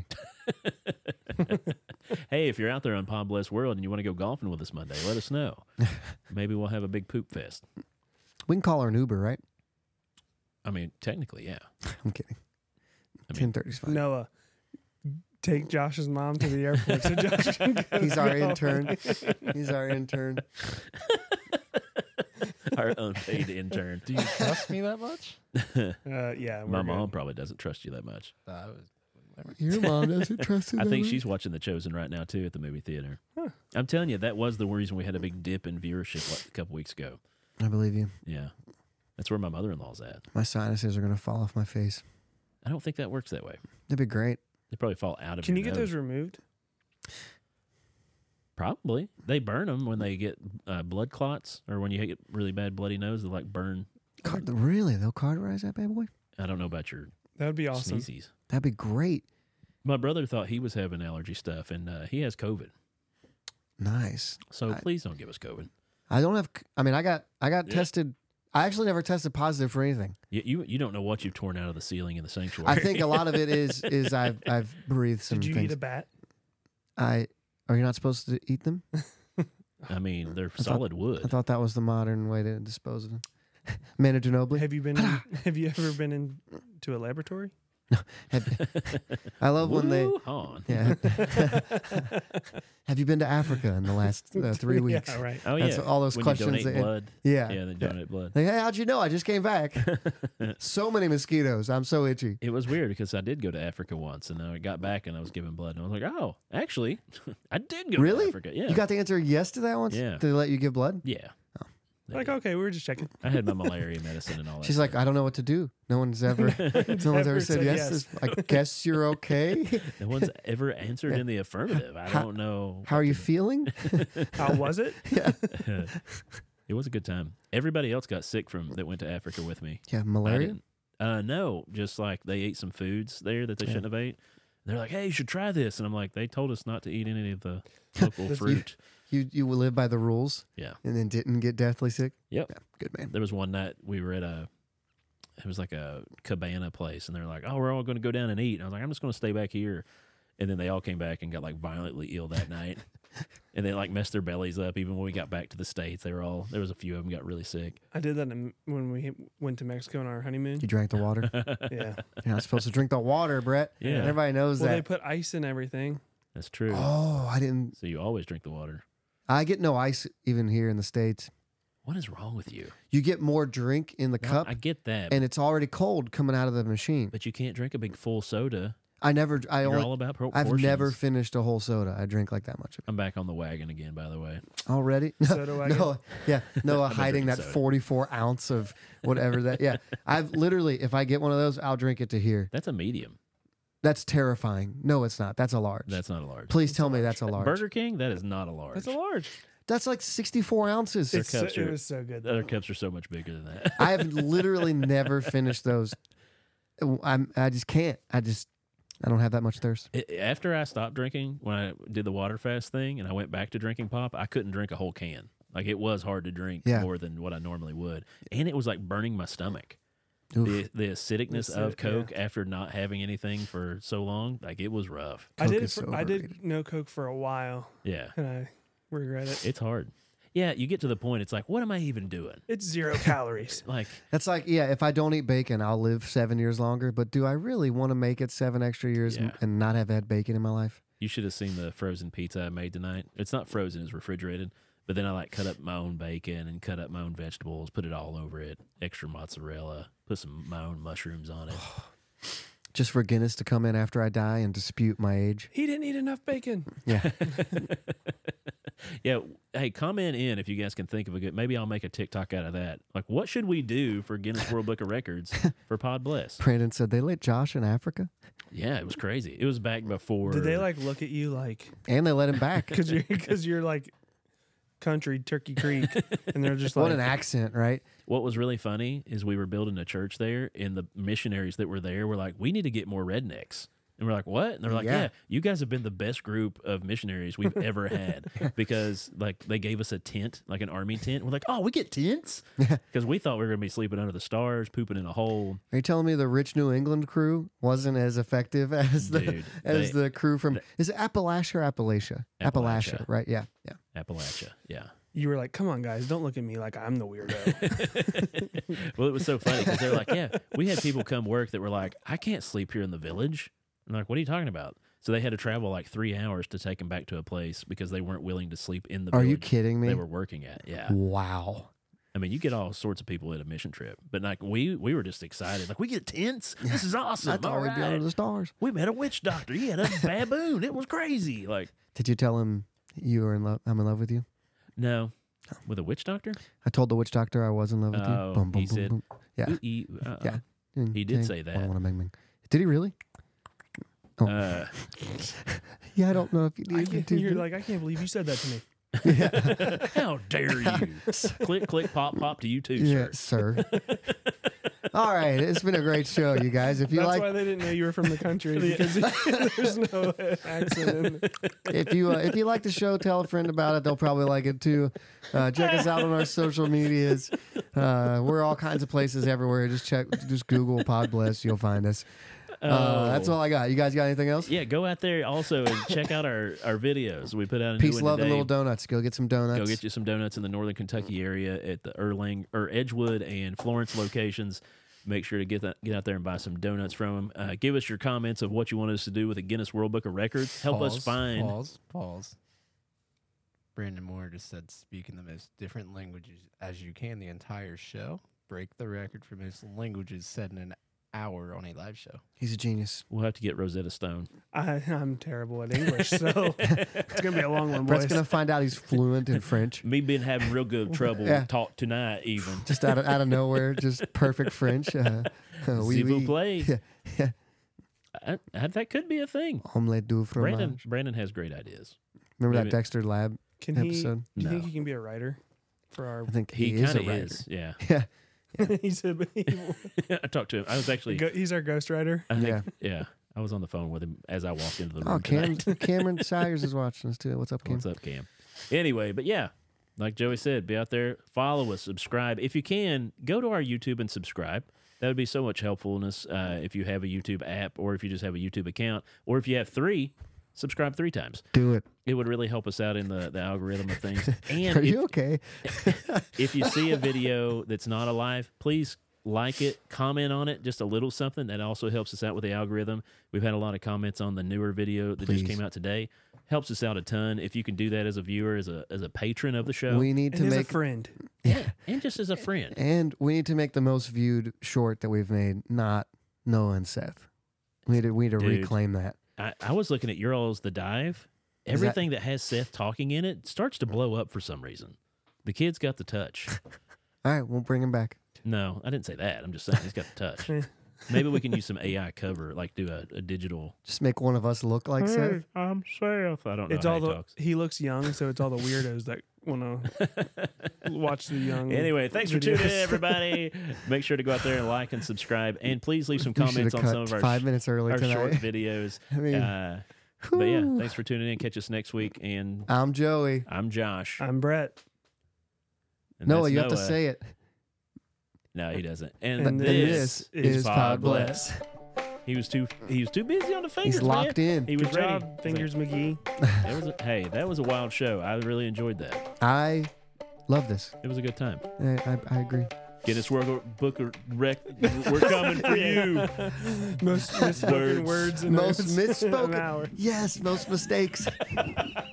Hey, if you're out there on Pod Bless World and you want to go golfing with us Monday, let us know. Maybe we'll have a big poop fest. We can call her an Uber, right? I mean, technically, yeah. I'm kidding. I mean, Ten thirty is fine. Noah, take Josh's mom to the airport so Josh can go. He's our golf. intern. He's our intern. our unpaid intern. Do you trust me that much? Uh, yeah, we're My good. mom probably doesn't trust you that much. Uh, I was, whatever. Your mom doesn't trust him. I think that she's watching The Chosen right now too at the movie theater. Huh. I'm telling you, that was the reason we had a big dip in viewership like a couple weeks ago. much. I believe you. Yeah, that's where my mother-in-law's at. My sinuses are gonna fall off my face. I don't think that works that way. That'd be great. They probably fall out of. Can you your get nose. those removed? Probably. They burn them when they get uh, blood clots or when you get really bad bloody nose. They like burn. Car- really? They'll cauterize that bad boy? I don't know about your That would be awesome. sneezies. That'd be great. My brother thought he was having allergy stuff, and uh, he has COVID. Nice. So I- please don't give us COVID. I don't have. I mean, I got. I got Yeah. tested. I actually never tested positive for anything. You, you you don't know what you've torn out of the ceiling in the sanctuary. I think a lot of it is is I've I've breathed some Did you things. eat a bat? I are you not supposed to eat them? I mean, they're thought- solid wood. I thought that was the modern way to dispose of them. Manu Ginobili. Have you been? In, have you ever been into a laboratory? I love when they. Woo-hon. Yeah. Have you been to Africa in the last uh, three weeks? Yeah, right. Oh That's yeah, all those when questions You that- donate blood. Yeah. Yeah, they donate blood. Like, hey, how'd you know? I just came back. So many mosquitoes. I'm so itchy. It was weird because I did go to Africa once, and I got back and I was giving blood, and I was like, "Oh, actually, I did go Really? to Africa." Yeah, You got the answer yes to that one? Yeah. Did they let you give blood? yeah. Oh. They Like, did. okay, we were just checking. I had my malaria medicine and all that. She's like, I don't know what to do. No one's ever, no one's ever Never said said yes. yes. This- I guess you're okay. no one's ever answered in the affirmative. I How- don't know. How are you feeling? How was it? Yeah. It was a good time. Everybody else got sick from that went to Africa with me. Yeah, I malaria. didn't. Uh, no, just like they ate some foods there that they Yeah. shouldn't have ate. They're like, "Hey, you should try this," and I'm like, "They told us not to eat any of the local That's- fruit." You you will live by the rules. Yeah. And then didn't get deathly sick. Yep. Yeah, good man. There was one night we were at a, it was like a cabana place, and they're like, "Oh, we're all going to go down and eat." And I was like, "I'm just going to stay back here." And then they all came back and got like violently ill that night, and they like messed their bellies up. Even when we got back to the States, they were all there was a few of them got really sick. I did that in, when we went to Mexico on our honeymoon. You drank the water. Yeah. You're not supposed to drink the water, Brett. Yeah. Everybody knows Well, they that. put ice in everything. That's true. Oh, I didn't. So you always drink the water. I get no ice even here in the States. What is wrong with you? You get more drink in the Well, cup, I get that, and it's already cold coming out of the machine. but you can't drink a big full soda. I never. I You're only. all about pro- I've portions. never finished a whole soda. I drink like that much of I'm back on the wagon again, by the way. it already. No, Soda wagon? no, yeah, Noah been hiding drinking that soda. forty-four ounce of whatever that. Yeah, I've literally. If I get one of those, I'll drink it to here. That's a medium. That's terrifying. No, it's not. That's a large. That's not a large. Please tell me that's a large. Burger King, that is not a large. That's a large. That's like sixty-four ounces. Their It's so, cups it are- was so good. The other though. cups are so much bigger than that. I have literally never finished those. I'm. I just can't. I just. I don't have that much thirst. It- after I stopped drinking, when I did the water fast thing, and I went back to drinking pop, I couldn't drink a whole can. Like it was hard to drink Yeah. more than what I normally would, and it was like burning my stomach. Oof. The the acidicness The of acid- yeah. Coke after not having anything for so long, like it was rough. I Coke did. It is for, so I overrated. did no Coke for a while, Yeah, and I regret it. it's hard. Yeah, you get to the point. It's like, what am I even doing? It's zero calories. Like, That's like, yeah, if I don't eat bacon, I'll live seven years longer. But do I really want to make it seven extra years Yeah. and, and not have had bacon in my life? you should have seen the frozen pizza I made tonight. It's not frozen; it's refrigerated. But then I like cut up my own bacon and cut up my own vegetables, put it all over it, extra mozzarella, put some my own mushrooms on it. Just for Guinness to come in after I die and dispute my age. He didn't eat enough bacon. Yeah. Yeah, hey, comment in if you guys can think of a good. Maybe I'll make a TikTok out of that. Like, what should we do for Guinness World Book of Records for Pod Bless? Brandon said they let Josh in Africa Yeah, it was crazy. It was back before. Did they like look at you like and they let him back. because you're because you're like country Turkey Creek, and they're just What like an accent, right? What was really funny is we were building a church there, and the missionaries that were there were like, "We need to get more rednecks." And we're like, what? And they're like, Yeah. yeah. you guys have been the best group of missionaries we've ever had because like they gave us a tent, like an army tent. We're like, oh, we get tents? Because we thought we were going to be sleeping under the stars, pooping in a hole. Are you telling me the rich New England crew wasn't as effective as the Dude, as they- the crew from is it Appalachia or Appalachia? Appalachia. right? Yeah, yeah. Appalachia, yeah. you were like, come on guys, don't look at me like I'm the weirdo. Well, it was so funny because they're like, yeah, we had people come work that were like, I can't sleep here in the village. And they're like, what are you talking about? So they had to travel like three hours to take them back to a place because they weren't willing to sleep in the Are village you kidding me? they were working at. Yeah. Wow. I mean, you get all sorts of people at a mission trip, but like we we were just excited. Like, we get tents. This is awesome. I thought All we'd be under right. the stars. We met a witch doctor. He had a baboon. It was crazy. Like, Did you tell him you were in love? I'm in love with you. no, with a witch doctor. I told the witch doctor I was in love with Oh, you. he said- Yeah. Ooh, ee, uh-uh. Yeah. Mm, He did okay. say that. I wanna bang bang. Did he really? Oh. Uh, Yeah, I don't know if you I did. can't, did you're you? like, I can't believe you said that to me. how dare you? Click, click, pop, pop to you too, Yeah, sir. sir. All right, it's been a great show, you guys. If you That's like, why they didn't know you were from the country because there's no accent in it. if you uh, if you like the show, tell a friend about it. They'll probably like it too. Uh, check us out on our social medias. Uh, we're all kinds of places everywhere. Just check, just Google Pod Bless. You'll find us. Uh, that's Oh. all I got. You guys got anything else? Yeah, go out there also and check out our, our videos. We put out a new Peace, one love, today. and little donuts. Go get some donuts. Go get you some donuts in the northern Kentucky area at the Erling or Edgewood and Florence locations. Make sure to get that, get out there and buy some donuts from them. Uh, give us your comments of what you want us to do with the Guinness World Book of Records. Help us Pause, find. Pause. Pause. Brandon Moore just said, speak in the most different languages as you can the entire show. Break the record for most languages said in an hour on a live show. He's a genius. We'll have to get Rosetta Stone. I, I'm terrible at English, so it's gonna be a long one, Brett's boys. gonna find out he's fluent in French. Me been having real good trouble Yeah. talk tonight even. Just out of out of nowhere, just perfect French. Uh, uh, oui, S'il vous oui. plaît. Yeah, yeah. I, I, that could be a thing. Omelette du fromage. Brandon Brandon has great ideas. Remember maybe- that Dexter Lab Can he? episode? Do you think No. he can be a writer for our? I think He, he, is a kind of writer. is. Yeah. Yeah, he's a, he, I talked to him. I was actually. he's our ghostwriter. I think, Yeah. yeah. I was on the phone with him as I walked into the room. Oh, Cam, tonight. Cameron Sayers is watching us too. What's up, Cam? What's up, Cam? Anyway, but yeah, like Joey said, be out there, follow us, subscribe. If you can, go to our YouTube and subscribe. That would be so much helpfulness uh, if you have a YouTube app or if you just have a YouTube account or if you have three, subscribe three times. Do it. It would really help us out in the, the algorithm of things. And Are if, you okay? if you see a video that's not alive, please like it, comment on it, just a little something. That also helps us out with the algorithm. We've had a lot of comments on the newer video that Please. just came out today. Helps us out a ton. If you can do that as a viewer, as a as a patron of the show, We need And to as a make friend. yeah, and just as a friend. and we need to make the most viewed short that we've made, not Noah and Seth. We need to, we need to Dude. reclaim that. I, I was looking at your all's The Dive. that- Everything that has Seth talking in it starts to blow up for some reason. The kid's got the touch. All right, we'll bring him back. No, I didn't say that. I'm just saying he's got the touch. Maybe we can use some A I cover, like do a, a digital. Just make one of us look like Seth. I'm Seth. I don't know It's how all he the talks. he looks young, so it's all the weirdos that want to watch the young. Anyway, thanks for videos. tuning in, everybody. Make sure to go out there and like and subscribe, and please leave some We should comments have on cut some of our five minutes early our tonight. short videos. I mean, Uh, but yeah, whew. thanks for tuning in. Catch us next week, and I'm Joey. I'm Josh. I'm Brett. And Noah, that's you have to Noah. say it. No, he doesn't. And, And this, this is Pod Pod Bless. Bless. He was too he was too busy on the fingers. He's locked man. in. He was Good ready. job, He's like, Fingers McGee. that was a, hey, that was a wild show. I really enjoyed that. I love this. It was a good time. I, I, I agree. Guinness World Book of Rec. We're coming for you. Most misspoken Words. words in Most a- an misspoken. hour. Yes, most mistakes.